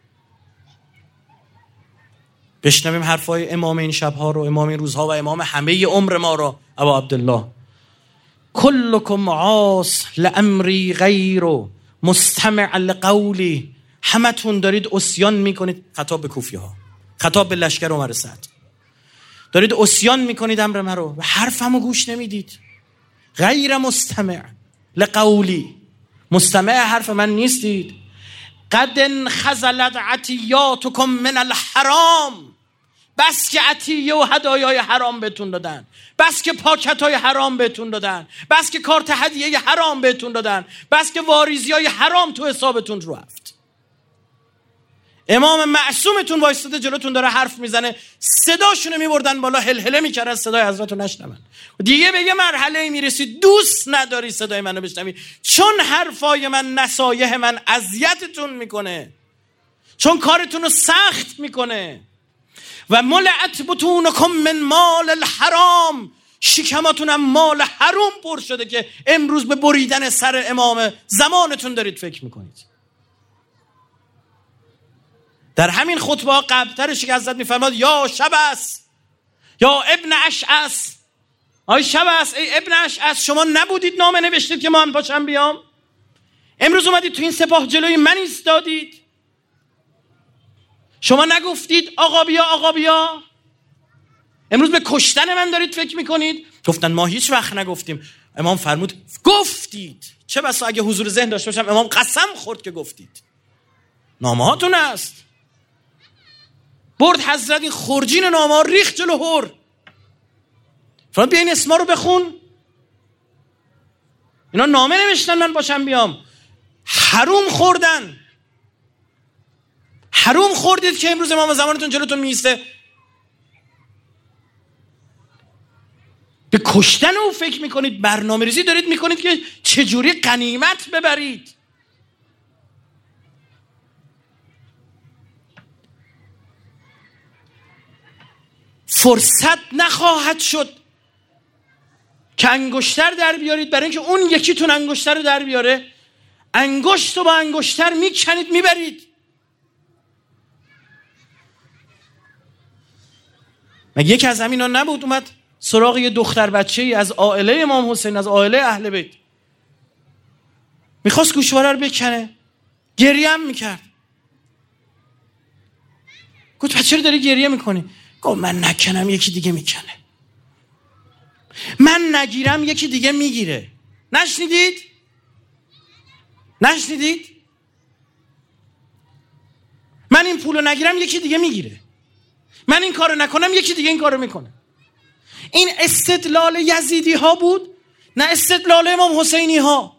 بشنویم حرفای امام این شبها رو، امام این روزها و امام همه عمر ما رو، ابا عبدالله. کلکم عاص لامری غیر مستمع لقولی. همتون دارید عصیان میکنید، خطاب به کوفی ها، خطاب به لشکر عمر سعد، دارید عصیان میکنید امر من رو و حرفمو گوش نمیدید. غیر مستمع لقولی، مستمع حرف من نیستید. قد انخزلت عطیاتکم من الحرام. بس که عطیه و هدایای حرام بهتون دادن، بس که پاکتای حرام بهتون دادن، بس که کارت هدیه حرام بهتون دادن، بس که واریزیای حرام تو حسابتون رفت. امام معصومتون وایستاده جلوتون داره حرف میزنه، صداشونو میبردن بالا، هلهله میکردن صدای حضرت رو نشنون. دیگه به یه مرحله میرسی دوست نداری صدای منو بشنوی، چون حرفای من، نصایح من اذیتتون میکنه، چون کارتون رو سخت میکنه. و ملعت بطونکم من مال الحرام، شکماتون هم مال حرام پر شده که امروز به بریدن سر امام زمانتون دارید فکر میکنید. در همین خطبه قبلترش که حضرت میفرماد یا شبس یا ابن اشعث، آی شبس، ای ابن اشعث، شما نبودید نامه نوشتید که من پاشم بیام؟ امروز اومدید تو این سپاه جلوی من ایستادید، شما نگفتید آقا بیا آقا بیا؟ امروز به کشتن من دارید فکر میکنید؟ گفتن ما هیچ وقت نگفتیم. امام فرمود گفتید. چه بسا اگه حضور ذهن داشته باشم امام قسم خورد که گفتید. نامه هاتون است. برد حضرت این خورجین نامه ها ریخت جلو هر. فرمان بیا این اسما رو بخون. اینا نامه نوشتن من باشم بیام. حروم خوردن. حروم خوردید که امروز امام زمانتون جلوتون میسته. به کشتن او فکر میکنید، برنامه ریزی دارید میکنید که چجوری غنیمت ببرید. فرصت نخواهد شد که انگشتر در بیارید برای اینکه اون یکیتون انگشتر رو در بیاره. انگشت رو با انگشتر میکنید میبرید. مگه یکی از همینا نبود اومد سراغ یه دختر بچه‌ای از عائله امام حسین، از عائله اهل بیت، میخواست گوشواره رو بکنه، گریه هم میکرد. گفت بچه رو داری گریه میکنی؟ گفت من نکنم یکی دیگه میکنه، من نگیرم یکی دیگه میگیره. نشنیدید؟ نشنیدید؟ من این پولو نگیرم یکی دیگه میگیره، من این کارو نکنم یکی دیگه این کارو میکنه. این استدلال یزیدی ها بود، نه استدلال امام حسینی ها.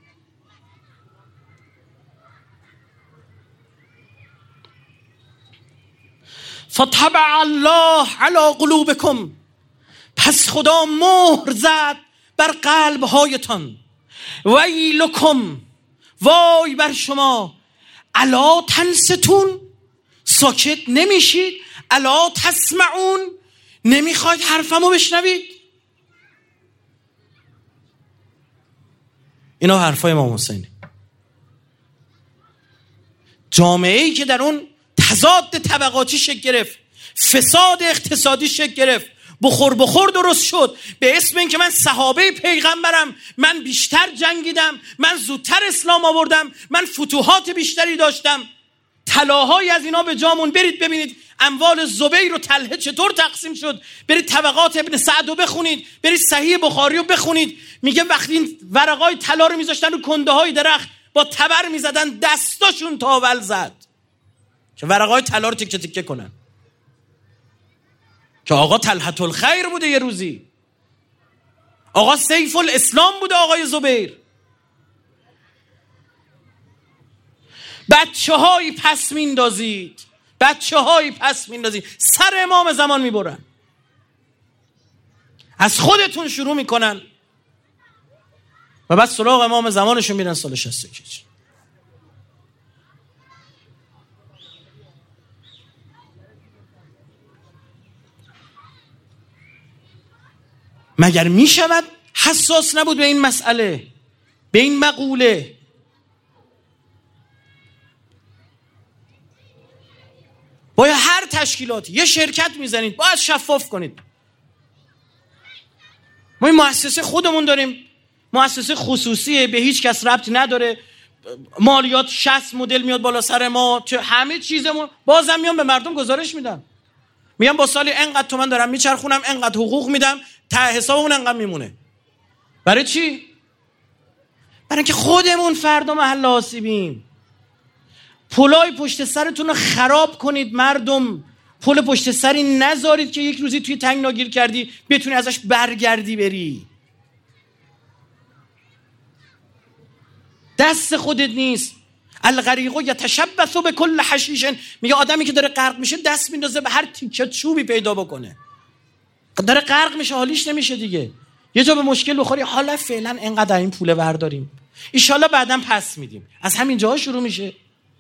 فطبع الله علی قلوبکم، پس خدا مهر زد بر قلب هایتان. ویلکم، وای بر شما. الا تنستون، ساکت نمیشید. الا تسمعون، نمیخواید حرفمو بشنوید. اینا حرفای امام حسینی. جامعه‌ای که در اون تضاد طبقاتی شکل گرفت، فساد اقتصادی شکل گرفت، بخور بخور درست شد به اسم اینکه من صحابه پیغمبرم، من بیشتر جنگیدم، من زودتر اسلام آوردم، من فتوحات بیشتری داشتم. طلاهایی از اینا به جامون برید ببینید اموال زبیر و طلحه چطور تقسیم شد. برید طبقات ابن سعد رو بخونید، برید صحیح بخاری رو بخونید. میگه وقتی این ورقای طلا رو میذاشتن رو کنده های درخت با تبر میزدن دستاشون تاول زد که ورقای طلا رو تکه تکه کنن. که آقا طلحة الخیر بوده یه روزی، آقا سیف الاسلام بوده آقای زبیر. بچه هایی پس میندازید، بچه هایی پس میندازید، سر امام زمان میبرن، از خودتون شروع میکنن و بعد سراغ امام زمانشون میرن سال شصت و یک. مگر میشود حساس نبود به این مسئله، به این مقوله؟ باید هر تشکیلاتی یه شرکت میزنید باید شفاف کنید. ما این مؤسسه خودمون داریم، مؤسسه خصوصیه، به هیچ کس ربطی نداره، مالیات شصت مدل میاد بالا سر ما، همه چیزمون، بازم میام به مردم گزارش میدم، میگم با سالی انقدر تومن دارم میچرخونم، انقدر حقوق میدم، ته حسابمون انقدر میمونه. برای چی؟ برای اینکه خودمون فردا محل آسیبیم. پلای پشت سرتون رو خراب کنید مردم، پل پشت سری نذارید که یک روزی توی تنگنا گیر کردی بتونی ازش برگردی بری. دست خودت نیست. الغریق یتشبث بكل حشیش، میگه آدمی که داره غرق میشه دست میندازه به هر تیکه چوبی پیدا بکنه. داره غرق میشه حالیش نمیشه دیگه. یه جا به مشکل بخوری، حالا فعلا انقدر این پول برداریم، ایشالله بعداً پس میدیم، از همین جاها شروع میشه.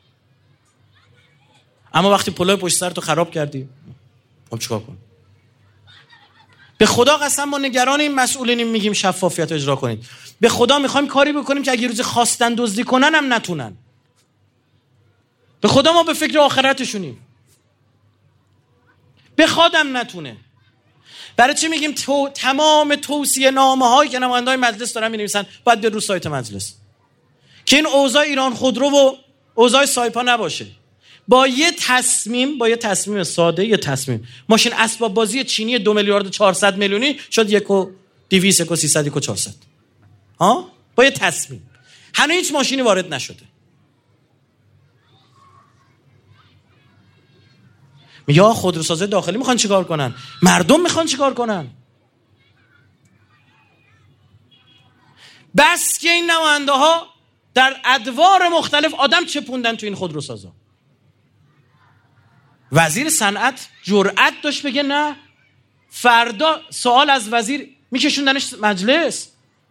اما وقتی پلای پشت سر تو خراب کردی، خب چیکار کنیم؟ به خدا قسم ما نگران این مسئولینیم، میگیم شفافیت اجرا کنید. به خدا میخوایم کاری بکنیم که اگه روزی خواستن دزدی کنن هم نتونن. به خدا ما به فکر آخرتشونیم، بخوادم نتونه. برای چی میگیم تو تمام توصیه نامه هایی که نماینده‌های مجلس دارن می‌نویسن باید به رو سایت مجلس، که این اوضاع ایران خودرو و اوضاع سایپا نباشه. با یه تصمیم، با یه تصمیم ساده، یه تصمیم ماشین اسباب بازی چینی دو میلیارد و چهارصد میلیونی شد یک و دویست، یک و سیصد، یک و چهارصد. ها؟ با یه تصمیم هنوز هیچ ماشینی وارد نشده. میگه خودروسازی داخلی میخوان چیکار کنن؟ مردم میخوان چیکار کنن؟ بس که این نماینده ها در ادوار مختلف آدم چپوندن تو این خودروسازا. وزیر صنعت جرأت داشت بگه نه، فردا سوال از وزیر میکشوندنش مجلس.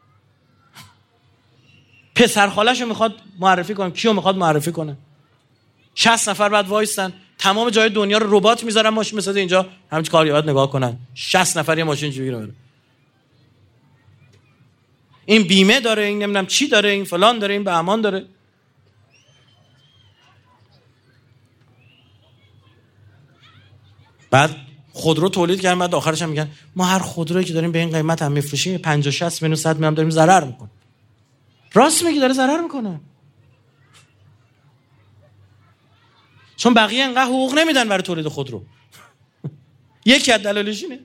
پسر خاله‌شو میخواد معرفی کنه، کیو میخواد معرفی کنه؟ شصت نفر بعد وایستن، تمام جای دنیا رو ربات میذارن ماشین بسازه اینجا همین کاریات نگاه کنن. شصت نفر یه ماشین چجوری میره؟ این بیمه داره، این نمیدونم چی داره، این فلان داره، این بهمان داره. بعد خودرو تولید کردن، بعد آخرش هم میگن ما هر خودرویی که داریم به این قیمت هم میفروشیم پنجاه شصت میلیون صد میلیون داریم ضرر میکنه. راست میگی، داره ضرر میکنه. چون بقیه انقدر حقوق نمیدن برای تولید خودرو. یکی از دلایلش اینه.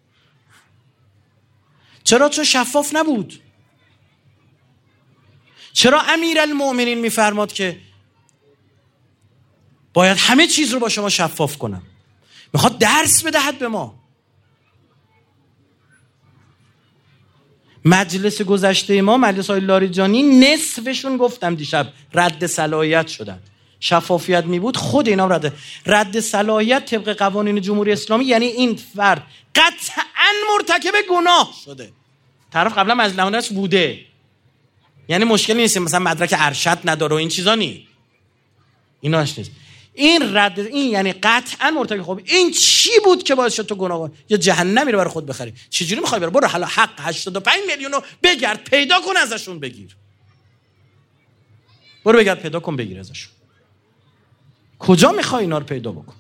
چرا؟ چون شفاف نبود. چرا امیرالمؤمنین میفرماد که باید همه چیز رو با شما شفاف کنم؟ میخواد درس بدهد به ما. مجلس گذشته ما، مجلس های لاریجانی، نصفشون گفتم دیشب رد صلاحیت شدن. شفافیت می بود خود اینا رد رد صلاحیت طبق قوانین جمهوری اسلامی یعنی این فرد قطعاً مرتکب گناه شده. طرف قبلا مجلس بوده، یعنی مشکلی نیست مثلا مدرک ارشد نداره و این چیزا نی، ایناش نیست. این رد این یعنی قطعاً مرتکب. خب این چی بود که باعث شد تو گناه یا جهنمی رو برای خود بخری؟ چجوری میخوای بره؟ برو حالا حق هشتاد و پنج میلیون رو بگرد پیدا کن ازشون بگیر. برو بگرد پیدا کن بگیر ازشون. کجا میخوای اینا رو پیدا بکن؟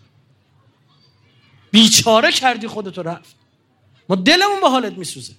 بیچاره کردی خودتو، رفت. ما دلمون به حالت میسوزه.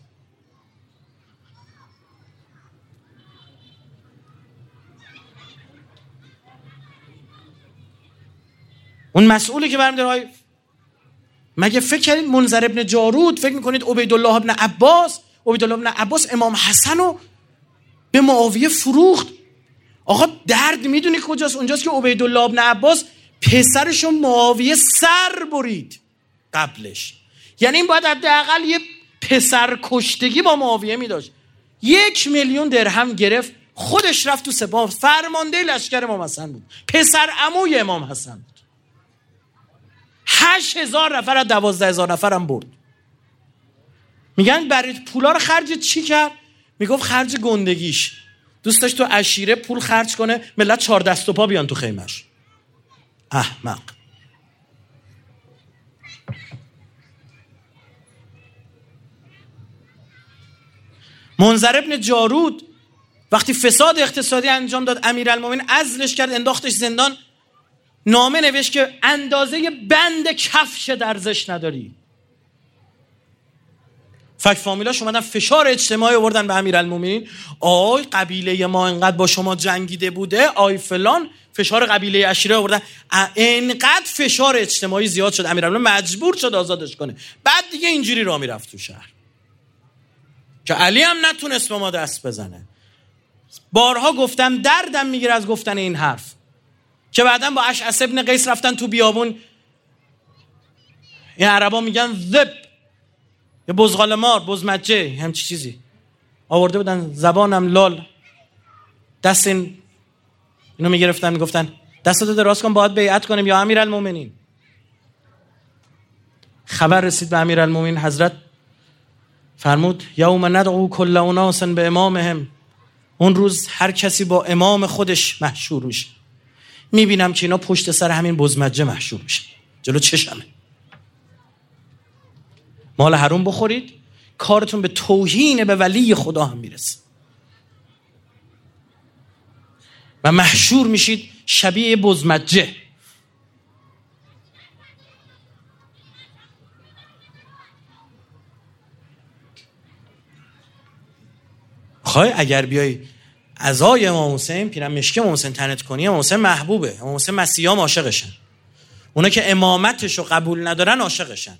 اون مسئولی که برمی داره، مگه فکر کردید منذر ابن جارود؟ فکر میکنید عبیدالله ابن عباس عبیدالله ابن عباس امام حسن رو به معاویه فروخت؟ آقا درد میدونی کجاست؟ اونجاست که عبیدالله ابن عباس پسرشو معاویه سر برید قبلش. یعنی این باید حداقل یه پسر کشتگی با معاویه میداشت. یک میلیون درهم گرفت، خودش رفت تو سپاه، فرمانده لشکر امام حسن بود، پسر عموی امام حسن بود. هشت هزار نفر از دوازده هزار نفر هم برد. میگن برای پولا رو خرج چی کرد؟ میگفت خرج گندگیش. دوست داشت تو عشیره پول خرج کنه ملت چهار دست و پا بیان تو خیمش. احمق. منذر ابن جارود وقتی فساد اقتصادی انجام داد، امیرالمومنین عزلش کرد، انداختش زندان، نامه نوشت که اندازه بند کفش درزش نداری. فک فامیلاش اومدن فشار اجتماعی آوردن به امیرالمومنین. آی قبیله ما انقدر با شما جنگیده بوده، آی فلان، فشار قبیله عشیره آوردن. انقدر فشار اجتماعی زیاد شد امیرالمومنین مجبور شد آزادش کنه. بعد دیگه اینجوری راه میرفت تو شهر که علی هم نتونست به ما دست بزنه. بارها گفتم دردم میگیره از گفتن این حرف که بعداً با اشعث ابن قیس رفتن تو بیابون. این عربا میگن ذب یا بزغال مار، بزمجه، همچی چیزی آورده بودن، زبانم لال. دست این اینو میگرفتن میگفتن دستتو دراز کن باید بیعت کنیم یا امیرالمومنین. خبر رسید به امیرالمومنین، حضرت فرمود یوم ندعو کل اناس به امامهم. اون روز هر کسی با امام خودش محشور میشه. میبینم که اینا پشت سر همین بزمجه محشور میشه، جلو چشمه. مال حروم بخورید، کارتون به توهین به ولی خدا هم میرسه و محشور میشید شبیه بزمجه. خواهی اگر بیای عزای امام حسین، پیرم مشکی امام حسین تنت کنی، امام حسین محبوبه، امام حسین مسیحا عاشقشن، اونا که امامتشو قبول ندارن عاشقشن،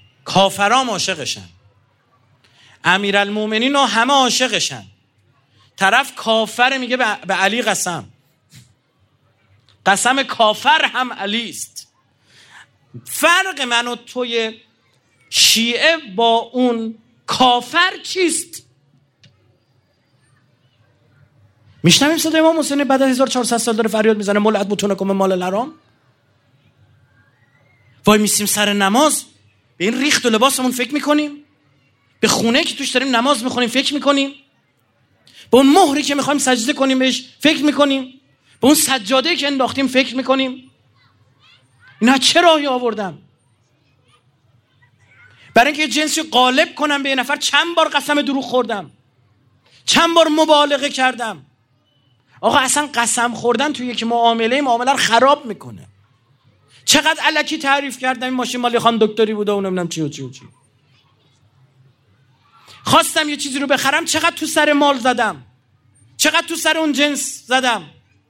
کافرام عاشقشن، امیرالمومنین و همه عاشقشن. طرف کافر میگه به علی قسم. قسم کافر هم علی است. فرق من و توی شیعه با اون کافر چیست؟ میشنویم صدای امام حسین بعد از هزار و چهارصد سال داره فریاد میزنه ملعت بطونکم مال الحرام. وای میسیم سر نماز به این ریخت و لباسمون فکر میکنیم، به خونه که توش داریم نماز میخونیم فکر میکنیم، به اون مهری که میخوایم سجده کنیم بهش فکر میکنیم، به اون سجاده که انداختیم فکر میکنیم. اینا چه راهی آوردم؟ برای اینکه جنسی غالب کنم به یه نفر چند بار قسم دروغ خوردم، چند بار مبالغه کردم. آقا اصلا قسم خوردن توی یک معامله معامله رو خراب میکنه. چقدر الکی تعریف کردم این ماشین مالی خان دکتری بوده و نمیدونم چی و چی و چی. خواستم یه چیزی رو بخرم چقدر تو سر مال زدم، چقدر تو سر اون جنس زدم.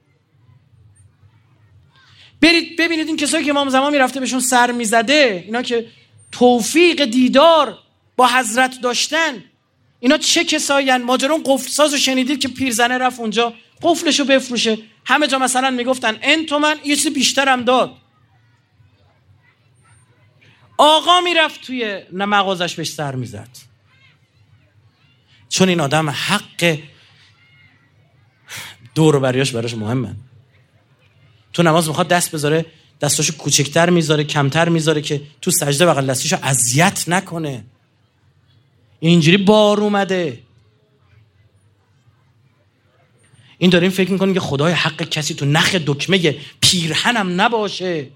برید ببینید این کسایی که امام زمان میرفته بهشون سر میزده، اینا که توفیق دیدار با حضرت داشتن، اینا چه کسایی هن؟ ماجرا اون قفل سازو شنیدید که پیرزنه رفت اونجا قفلشو بفروشه، همه جا مثلا میگفتن ان تومن، یه چیز بیشترم داد. آقا میرفت توی مغازش بهش سر میزد، چون این آدم حق دور و بریاش براش مهمه. تو نماز میخواد دست بذاره، دستاشو کوچکتر میذاره، کمتر میذاره که تو سجده بغل دستیشو اذیت نکنه. اینجوری بار اومده. این داریم فکر میکنیم که خدای حق کسی تو نخ دکمه پیرهنم نباشه.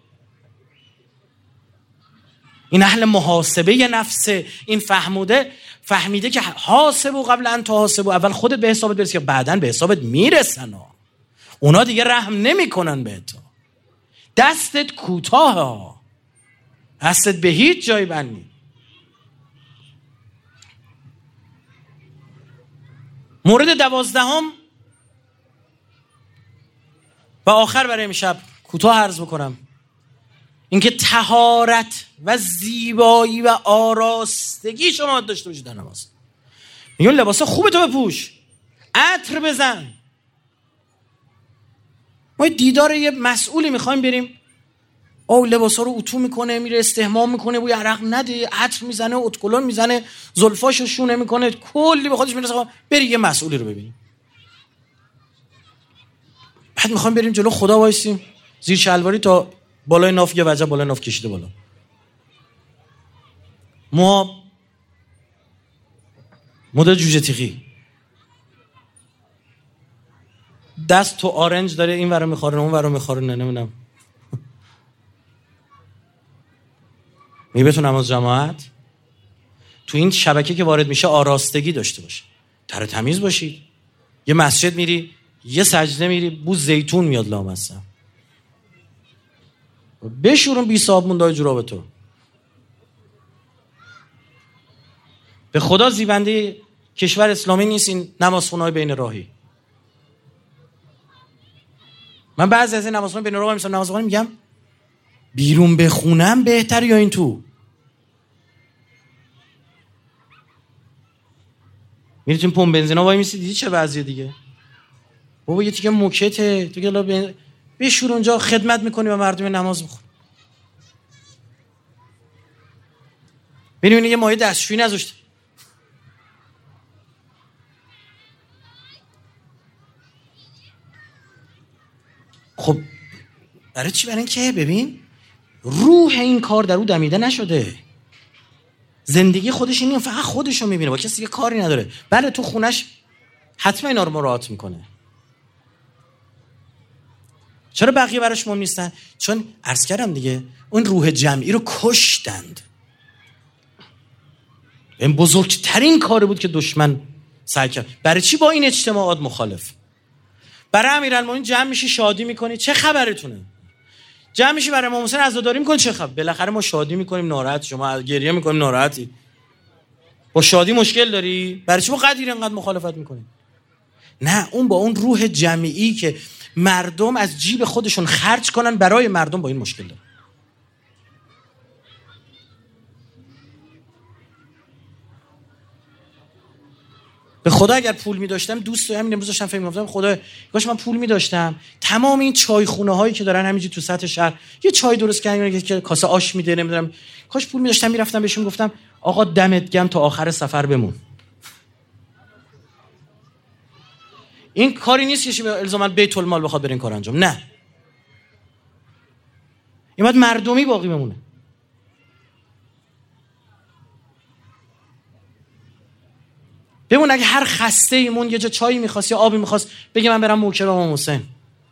این اهل محاسبه نفسه. این فهموده فهمیده که حاسبو قبل ان تحاسبو، اول خودت به حسابت برسی که بعدن به حسابت میرسن. اونا دیگه رحم نمیکنن به تو. دستت کوتاه ها، دستت به هیچ جای بند نی. مورد دوازدهم و آخر برای امشب کوتاه عرض بکنم، اینکه طهارت و زیبایی و آراستگی شما داشته باشید در نماز. میگن لباسا خوبه تو بپوش، عطر بزن. ما دیدار یه مسئولی میخوایم بریم، او لباسا رو اتو میکنه، میره استحمام میکنه، بوی عرق نده، عطر میزنه، اتکلون میزنه، زلفاشو شونه میکنه، کلی به خودش میرسه. بری یه مسئولی رو ببینیم. بعد میخوایم بریم جلو خدا وایسیم، زیر شلواری تا بالای ناف یه وجه بالای ناف کشیده بالا، ما مدل جوجه تیغی، دست تو آرنج داره، این ورا میخوره اون ورا میخوره، نه نمیدونم. میگه تو نماز جماعت تو این شبکه که وارد میشه آراستگی داشته باشه، تر تمیز باشید. یه مسجد میری، یه سجده میری، بو زیتون میاد لامصب، بشورون بی صابون دای جوراب تو. به خدا زیبنده کشور اسلامی نیست این نمازخونه‌های بین راهی. من بعضی از این نمازخونه بین راهی میسم نمازخونه میگم بیرون بخونم بهتر یا این تو؟ میری تو پمپ بنزینا وای میسی، دیدی چه وضعیه دیگه؟ بابا یه تیکه موکته تو گلا بین بشور اونجا خدمت میکنی و مردم نماز میخونی. ببین یه مایه دستشویی نذاشته. خب برای چی؟ برای اینکه ببین روح این کار در او دمیده نشده. زندگی خودش اینه، فقط خودشو میبینه، با کسی دیگه کاری نداره. بله تو خونش حتما اینا رو مراعات میکنه. چرا بقیه براش مهم نیستن؟ چون عرض کردم دیگه اون روح جمعی رو کشتند. این بزرگترین کاری بود که دشمن سعی کرد. برای چی با این اجتماعات مخالف؟ برای امیرالمومنین جمع میشی شادی میکنی، چه خبرتونه؟ جمع میشی برای امام حسین عزاداری میکنی، چه خبر؟ بالاخره ما شادی میکنیم ناراحت، شما گریه میکنیم ناراحتی. با شادی مشکل داری؟ برای چی با قدیر انقدر مخالفت میکنی؟ نه، اون با اون روح جمعی که مردم از جیب خودشون خرج کنن برای مردم، با این مشکل داره. به خدا اگر پول می داشتم، دوست همین امروز داشتم فکر می‌کردم خدا کاش من پول می داشتم تمام این چای خونه هایی که دارن همینجوری تو سطح شهر یه چای درست کردن که کاسه آش میده، نمیدونم، کاش پول می داشتم میرفتم بهشون گفتم آقا دمت گرم تا آخر سفر بمون. این کاری نیست که الزاما بیت المال بخواد برین کار انجام، نه، این باید مردمی باقی بمونه. بمون اگه هر خسته ایمون یه جا چایی میخواست یا آبی میخواست بگه من برم موکر امام حسین.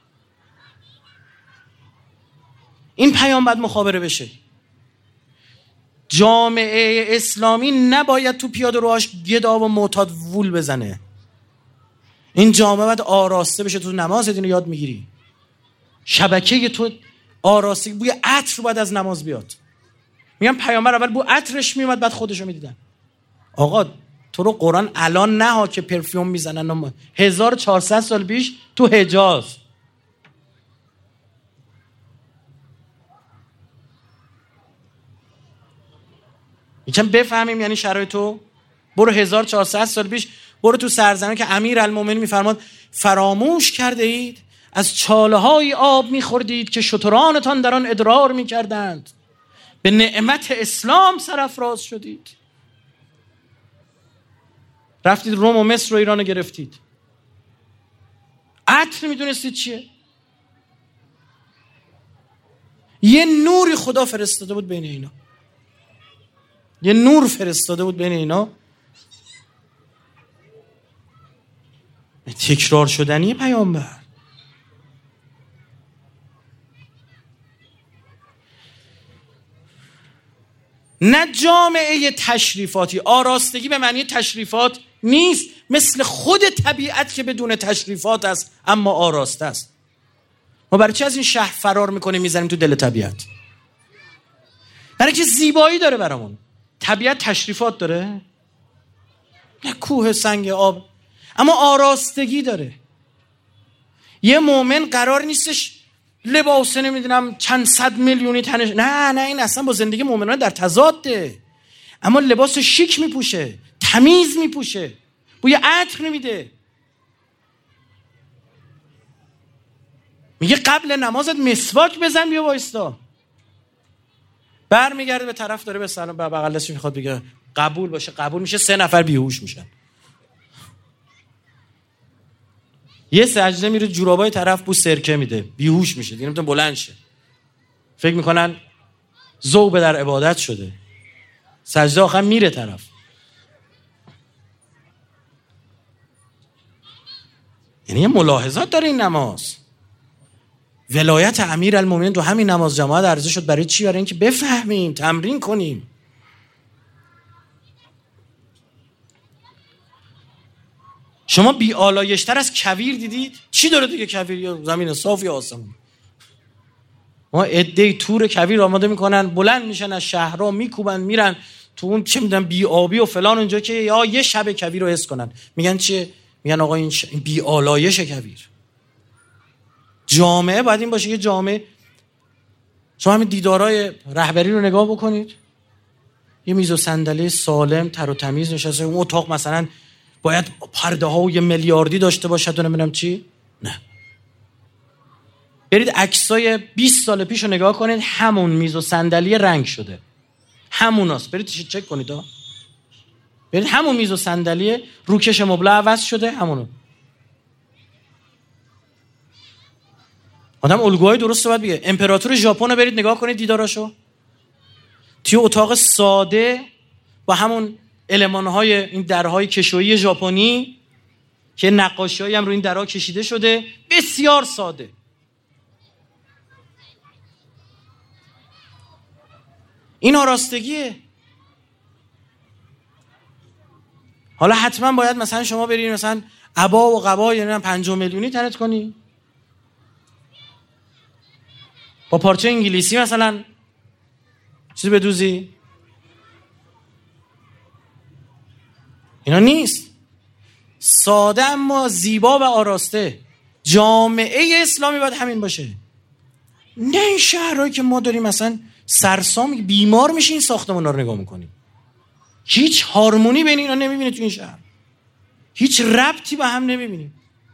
این پیام باید مخابره بشه. جامعه اسلامی نباید تو پیاده روهاش گدا و معتاد وول بزنه. این جامعه باید آراسته بشه. تو نماز اینو یاد میگیری، شبکه تو آراسته، بوی عطر باید از نماز بیاد. میگم پیامبر اول بو عطرش میومد بعد خودشو میدیدن. آقا تو رو قرآن الان نه ها که پرفیوم میزنن، هزار و چهارصد سال پیش تو حجاز. یکم بفهمیم یعنی شرایطو. برو هزار و چهارصد سال پیش، برو تو سرزمین که امیرالمومنین میفرماد فراموش کرده اید از چاله های آب میخوردید که شترانتان در آن ادرار میکردند، به نعمت اسلام سرافراز شدید. رفتید روم و مصر و ایران رو گرفتید. عطر میدونستید چیه؟ یه نوری خدا فرستاده بود بین اینا، یه نور فرستاده بود بین اینا. تکرار شدنی پیامبر. نه جامعه تشریفاتی. آراستگی به معنی تشریفات نیست، مثل خود طبیعت که بدون تشریفات است اما آراسته است. ما برای چی از این شهر فرار میکنیم میزنیم تو دل طبیعت؟ برای که زیبایی داره برامون. طبیعت تشریفات داره، نه کوه سنگ آب، اما آراستگی داره. یه مومن قرار نیستش لباس نمیدونم چند صد میلیونی تنش، نه نه، این اصلا با زندگی مومنانه در تضاده. اما لباس شیک میپوشه، تمیز میپوشه، بوی عطر نمیده. میگه قبل نمازت مسواک بزن بیا وایستا. برمیگرده به طرف داره به سلام به بغل دستش میخواد بگه قبول باشه، قبول میشه، سه نفر بیهوش میشن. یه سجده میره جورابای طرف بو سرکه میده، بیهوش میشه، دیگه نمیتونه بلند شه. فکر میکنن ذوب در عبادت شده. سجده آخر میره طرف. یعنی یه ملاحظات داره این نماز. ولایت امیرالمومنین تو همین نماز جماعت عرضه شد. برای چی؟ برای اینکه بفهمیم، تمرین کنیم. شما بی آلایشتر از کویر دیدید؟ چی داره دیگه کویر؟ یا زمین صاف یا آسمون؟ ما عده تور کویر آماده میکنن، بلند میشن از شهرها میکوبن میرن تو اون چه میدونم بی آبی و فلان اونجا که یا یه شب کویر رو حس کنن. میگن چیه؟ میگن آقا این ش... بی آلایش کویر. جامعه باید این باشه. یه جامعه، شما همین دیدارای رهبری رو نگاه بکنید، یه میز و صندلی سالم تر و تمیز نشسته. اون اتاق مثلا باید پرده ها و یه میلیاردی داشته باشد و نمیدونم چی. نه، برید عکسای بیست سال پیش رو نگاه کنید، همون میز و صندلی رنگ شده، هموناست. برید چک کنید ها. برید همون میز و صندلی روکش مبله عوض شده، همونو. آدم الگوهای درست باید بگه. امپراتور ژاپن رو برید نگاه کنید دیداراشو، توی اتاق ساده با همون المان‌های این درهای کشویی ژاپنی که نقاشی‌هایی هم روی این درها کشیده شده، بسیار ساده. این آراستگیه. حالا حتما باید مثلا شما برید مثلا عبا و قبا یعنی پنجاه میلیونی تنت کنی، با پارچه انگلیسی مثلا چیزی بدوزی. اینا نیست. ساده اما زیبا و آراسته. جامعه اسلامی باید همین باشه. نه این شهرهایی که ما داریم مثلا سرسام بیمار میشه این ساختمانا رو نگاه میکنیم. هیچ هارمونی بین اینا نمیبینید تو این شهر. هیچ ربطی به هم نمیبینیم.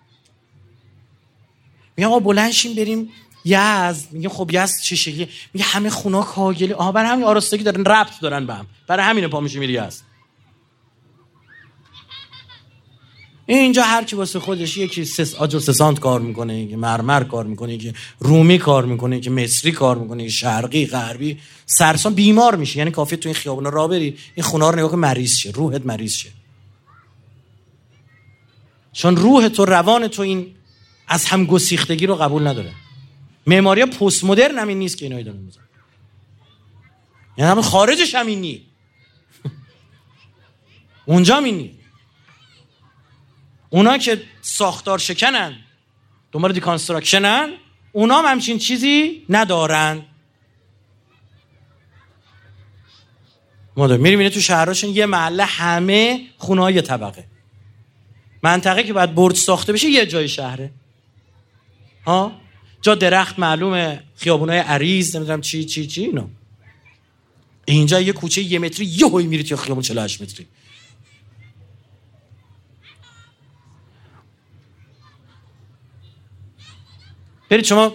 میگه آقا بلند شیم بریم یزد. میگه خب یزد چه شکلیه؟ میگه همه خونا کاگلی. آها برای همین آراستگی دارن، ربط دارن به هم، برای همینه پا میشه میری یزد. اینجا هر کی واسه خودش، یکی سس آجر سسانت کار میکنه، یکی مرمر کار میکنه، یکی رومی کار میکنه، یکی مصری کار میکنه، یکی شرقی غربی. سرسام بیمار میشه. یعنی کافیه تو این خیابونا راه بری این خونا رو نگاه کن، مریض شه، روحت مریض شه. چون روح تو، روان تو این از هم گسیختگی رو قبول نداره. معماری پست مدرن همین نیست که اینایی دارن میزنن. یعنی همون خارجش همین نی. اونجا همین نی. اونا که ساختار شکنن، دنبال دیکانستراکشنن، اونا هم همچین چیزی ندارن. ما داریم میریم اینه تو شهرهاشون یه محله همه خونه‌های یه طبقه. منطقه که باید برج ساخته بشه یه جای شهره. ها؟ جا درخت معلومه، خیابونای عریض، نمیدونم چی چی چی اینا. اینجا یه کوچه یه متری یه هوی میرید یا خیابون چهل و هشت متری. برید شما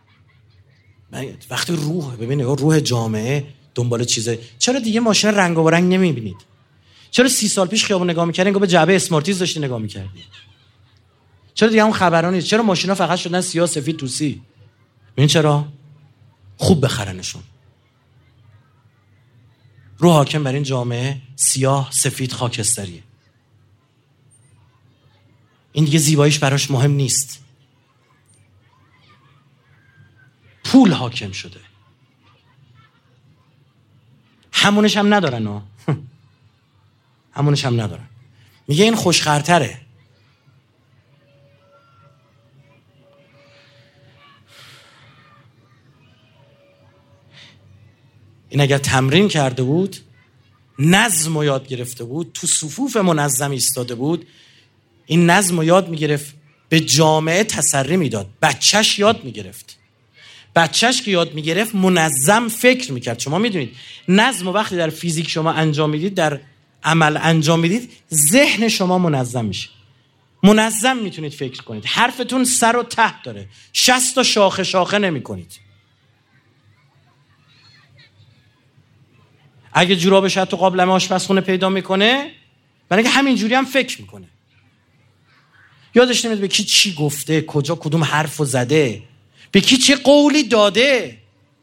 وقتی روح ببینید روح جامعه دنبال چیزه. چرا دیگه ماشین رنگ و رنگ نمیبینید؟ چرا سی سال پیش خیابون نگاه میکردین انگار به جعبه اسمارتیز داشتی نگاه میکردی؟ چرا دیگه اون خبرا نیست؟ چرا ماشینا فقط شدن سیاه سفید توسی؟ ببین چرا خوب بخرنشون. رو حاکم بر این جامعه سیاه سفید خاکستریه. این دیگه زیباییش براش مهم نیست. پول حاکم شده. همونش هم ندارن ها. همونش هم ندارن. میگه این خوشخرتره. این اگر تمرین کرده بود، نظم رو یاد گرفته بود، تو صفوف منظم ایستاده بود، این نظم رو یاد میگرفت، به جامعه تسری میداد. بچهش یاد میگرفت. بچهش که یاد میگرفت منظم فکر میکرد. شما میدونید نظم رو وقتی در فیزیک شما انجام میدید، در عمل انجام میدید، ذهن شما منظم میشه. منظم میتونید فکر کنید. حرفتون سر و ته داره. شست تا شاخه شاخه نمی کنید. اگه جورابش تو قابلمه آشپزخونه پیدا میکنه، برای اینکه همین جوری هم فکر میکنه. یادش نمیاد به کی چی گفته، کجا کدوم حرفو زده، به کی چه قولی داده.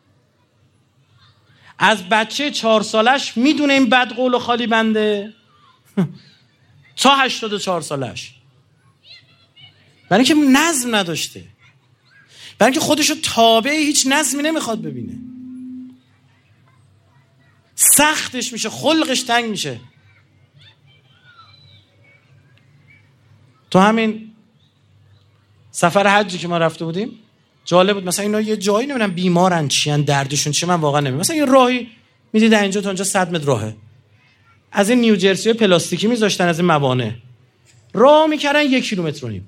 از بچه چهار سالش میدونه این بد قول و خالی بنده تا هشتاد و چهار سالش. برای اینکه نظم نداشته، برای اینکه خودشو تابع هیچ نظمی نمیخواد ببینه. سختش میشه، خلقش تنگ میشه. تو همین سفر حجی که ما رفته بودیم جالب بود. مثلا اینا یه جایی نمیدونم بیمارن چیان، دردشون چیه، من واقعا نمیدونم. مثلا یه راهی میدید اینجا تا اونجا صد متر راهه، از این نیوجرسی پلاستیکی میذاشتن، از این موانع راه میکردن یک کیلومتر و نیم،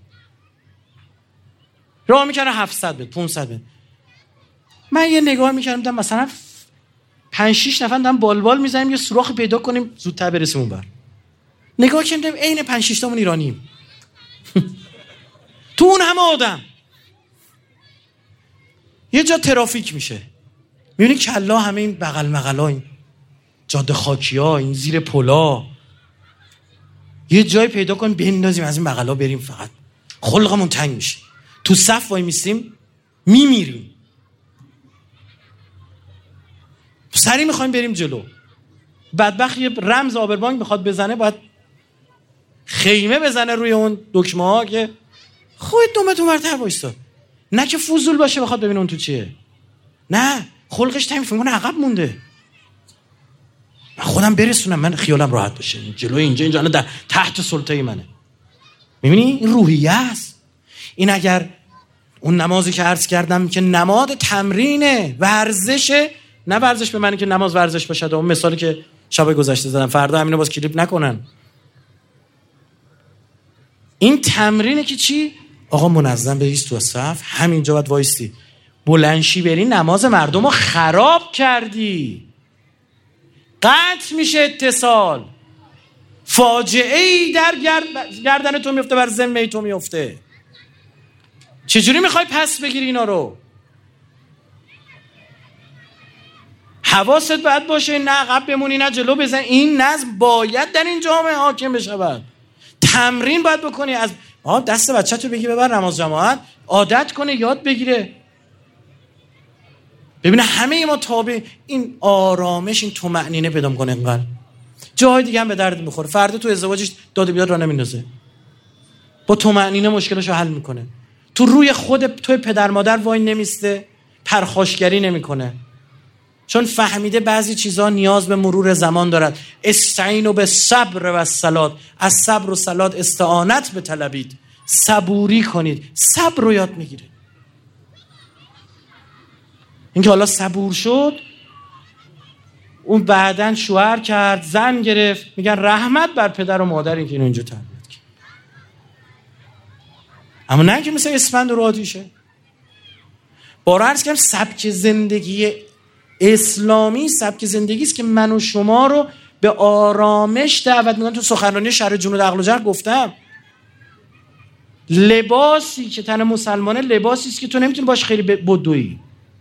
راه میکردن هفتصد متر پانصد متر. من یه نگاه میکردم دیدم مثلا پنج شش نفر دارن بالبال میزنیم یه سوراخی پیدا کنیم زودتر برسیم اون بر. نگاه کردم عین پنج شش تامون ایرانیم. تو اون همه آدم یه جا ترافیک میشه، میبینی کلا همه این بغل مغلا، این جاده خاکی ها، این زیر پلا، یه جای پیدا کنیم بندازیم از این بغلا بریم. فقط خلقمون تنگ میشه. تو صف وای میستیم میمیریم، سری میخوایم بریم جلو. بدبخت یه رمز آبربانک میخواد بزنه، باید خیمه بزنه روی اون دکمه ها که خودت دومت اونورتر وایستا، نه که فضول باشه بخواد ببینه اون تو چیه. نه، خلقش تنگ فکر کنه عقب مونده. من خودم برسونم، من خیالم راحت باشه جلوی اینجا اینجا در تحت سلطه منه. میبینی این روحیه است. این اگر اون نمازی که عرض کردم که نماد تمرینه، ورزشه، نه ورزش به معنی که نماز ورزش باشه. اون مثالی که شب گذشته زدم، فردا همینو باز کلیپ نکنن. این تمرینه که چی؟ آقا منظم بایست تو صف، همینجا باید وایستی. بلنشی بری نماز مردم رو خراب کردی، قطع میشه اتصال. فاجعه ای در گردن تو میفته، بر ذمه تو میفته. چجوری میخوای پس بگیری اینا رو؟ حواست باید باشه نه عقب بمونی نه جلو بزن. این نظم باید در این جامعه حاکم بشه. تمرین باید بکنی. از آه دست بچه تو بگی ببر نماز جماعت، عادت کنه، یاد بگیره. ببینه همه ما تابع این آرامش، این طمأنینه پیدا کنه. انقدر جای دیگه هم به درد میخوره. فردا تو ازدواجش داد بیاد را نمیندازه، با طمأنینه مشکلشو حل میکنه. تو روی خود توی پدر مادر وای نمیسته، پرخاشگری نمیکنه، چون فهمیده بعضی چیزها نیاز به مرور زمان دارد. استعینوا بالصبر و الصلاة، از صبر و صلات استعانت بطلبید، صبوری کنید. صبر رو یاد میگیره. اینکه حالا صبور شد، اون بعدن شوهر کرد، زن گرفت، میگن رحمت بر پدر و مادری که اینو اینجا تربیت کرد. اما نه که مثل اسفند و عادیشه. بارا عرض کردم سبک زندگی اسلامی سبک زندگی است که من و شما رو به آرامش دعوت میکنه. تو سخنرانی شهر جنوب عقل و جر گفتم لباسی که تن مسلمانه لباسی است که تو نمیتونی باش خیلی بدویی،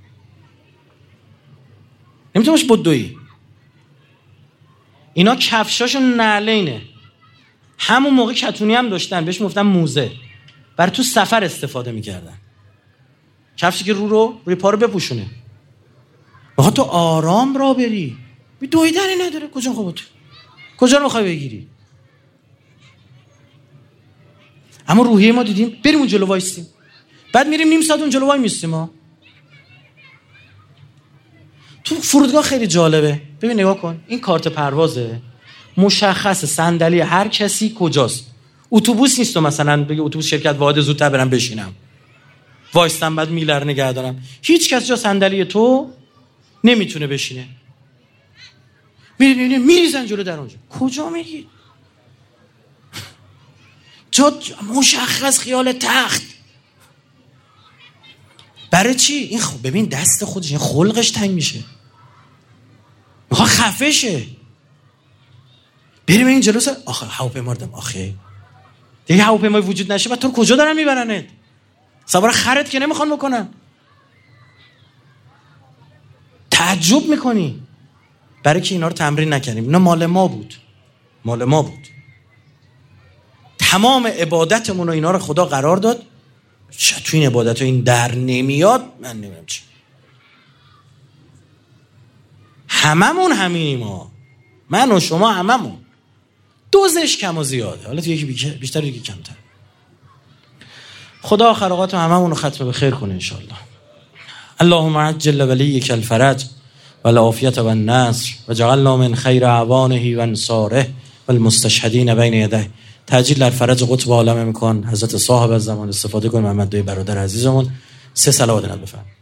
نمیتونی باش بدویی. اینا کفشاشون نعلینه، همون موقع کتونی هم داشتن، بهش میگفتن موزه، برای تو سفر استفاده میکردن. کفشی که رو رو روی پا رو بپوشونه. بخواه تو آرام را بری، بی دویدنی نداره. کجا خواه تو؟ کجا رو میخوای بگیری؟ اما روحیه ما دیدیم بریم اون جلو وایستیم، بعد میریم نیم ساعت اون جلو وای میستیم. ما تو فرودگاه خیلی جالبه. ببین نگاه کن، این کارت پروازه، مشخص صندلی هر کسی کجاست. اتوبوس نیست تو مثلا بگی اتوبوس شرکت واحد زودتر برم بشینم وایستم بعد میلر نگه دارم. هیچ کس جا صندلی تو نمیتونه بشینه. میری میریزن جلو در اونجا. کجا میری؟ جا مشخص خیال تخت. برای چی؟ این خب ببین دست خودش، این خلقش تنگ میشه، میخواد خفه شه. بریم این جلو سر آخه هواپیما دادم، آخه دیگه هواپیمای وجود نشه بعد تو کجا دارن میبرنت؟ سوار خرت که نمیخوان بکنن. تعجب میکنی برای که اینا رو تمرین نکردیم. اینا مال ما بود، مال ما بود. تمام عبادتمون و اینا رو خدا قرار داد. چه تو این عبادت این در نمیاد من نمیدونم چی. هممون همینیم ها، من و شما هممون. دوزش کم و زیاده، حالا تو یکی بیشتر یکی کمتر. خدا خلقات هممون رو ختم به خیر کنه انشالله. اللهم عجل ولیک الفرج و العافیت و النصر و جعلنا من خیر اعوانه و انصاره و المستشهدین بین یدیه. تعجیل در فرج قطب عالم امکان حضرت صاحب الزمان استفاده کن. محمد دوی برادر عزیزمون سه صلوات نبی بفرمایید.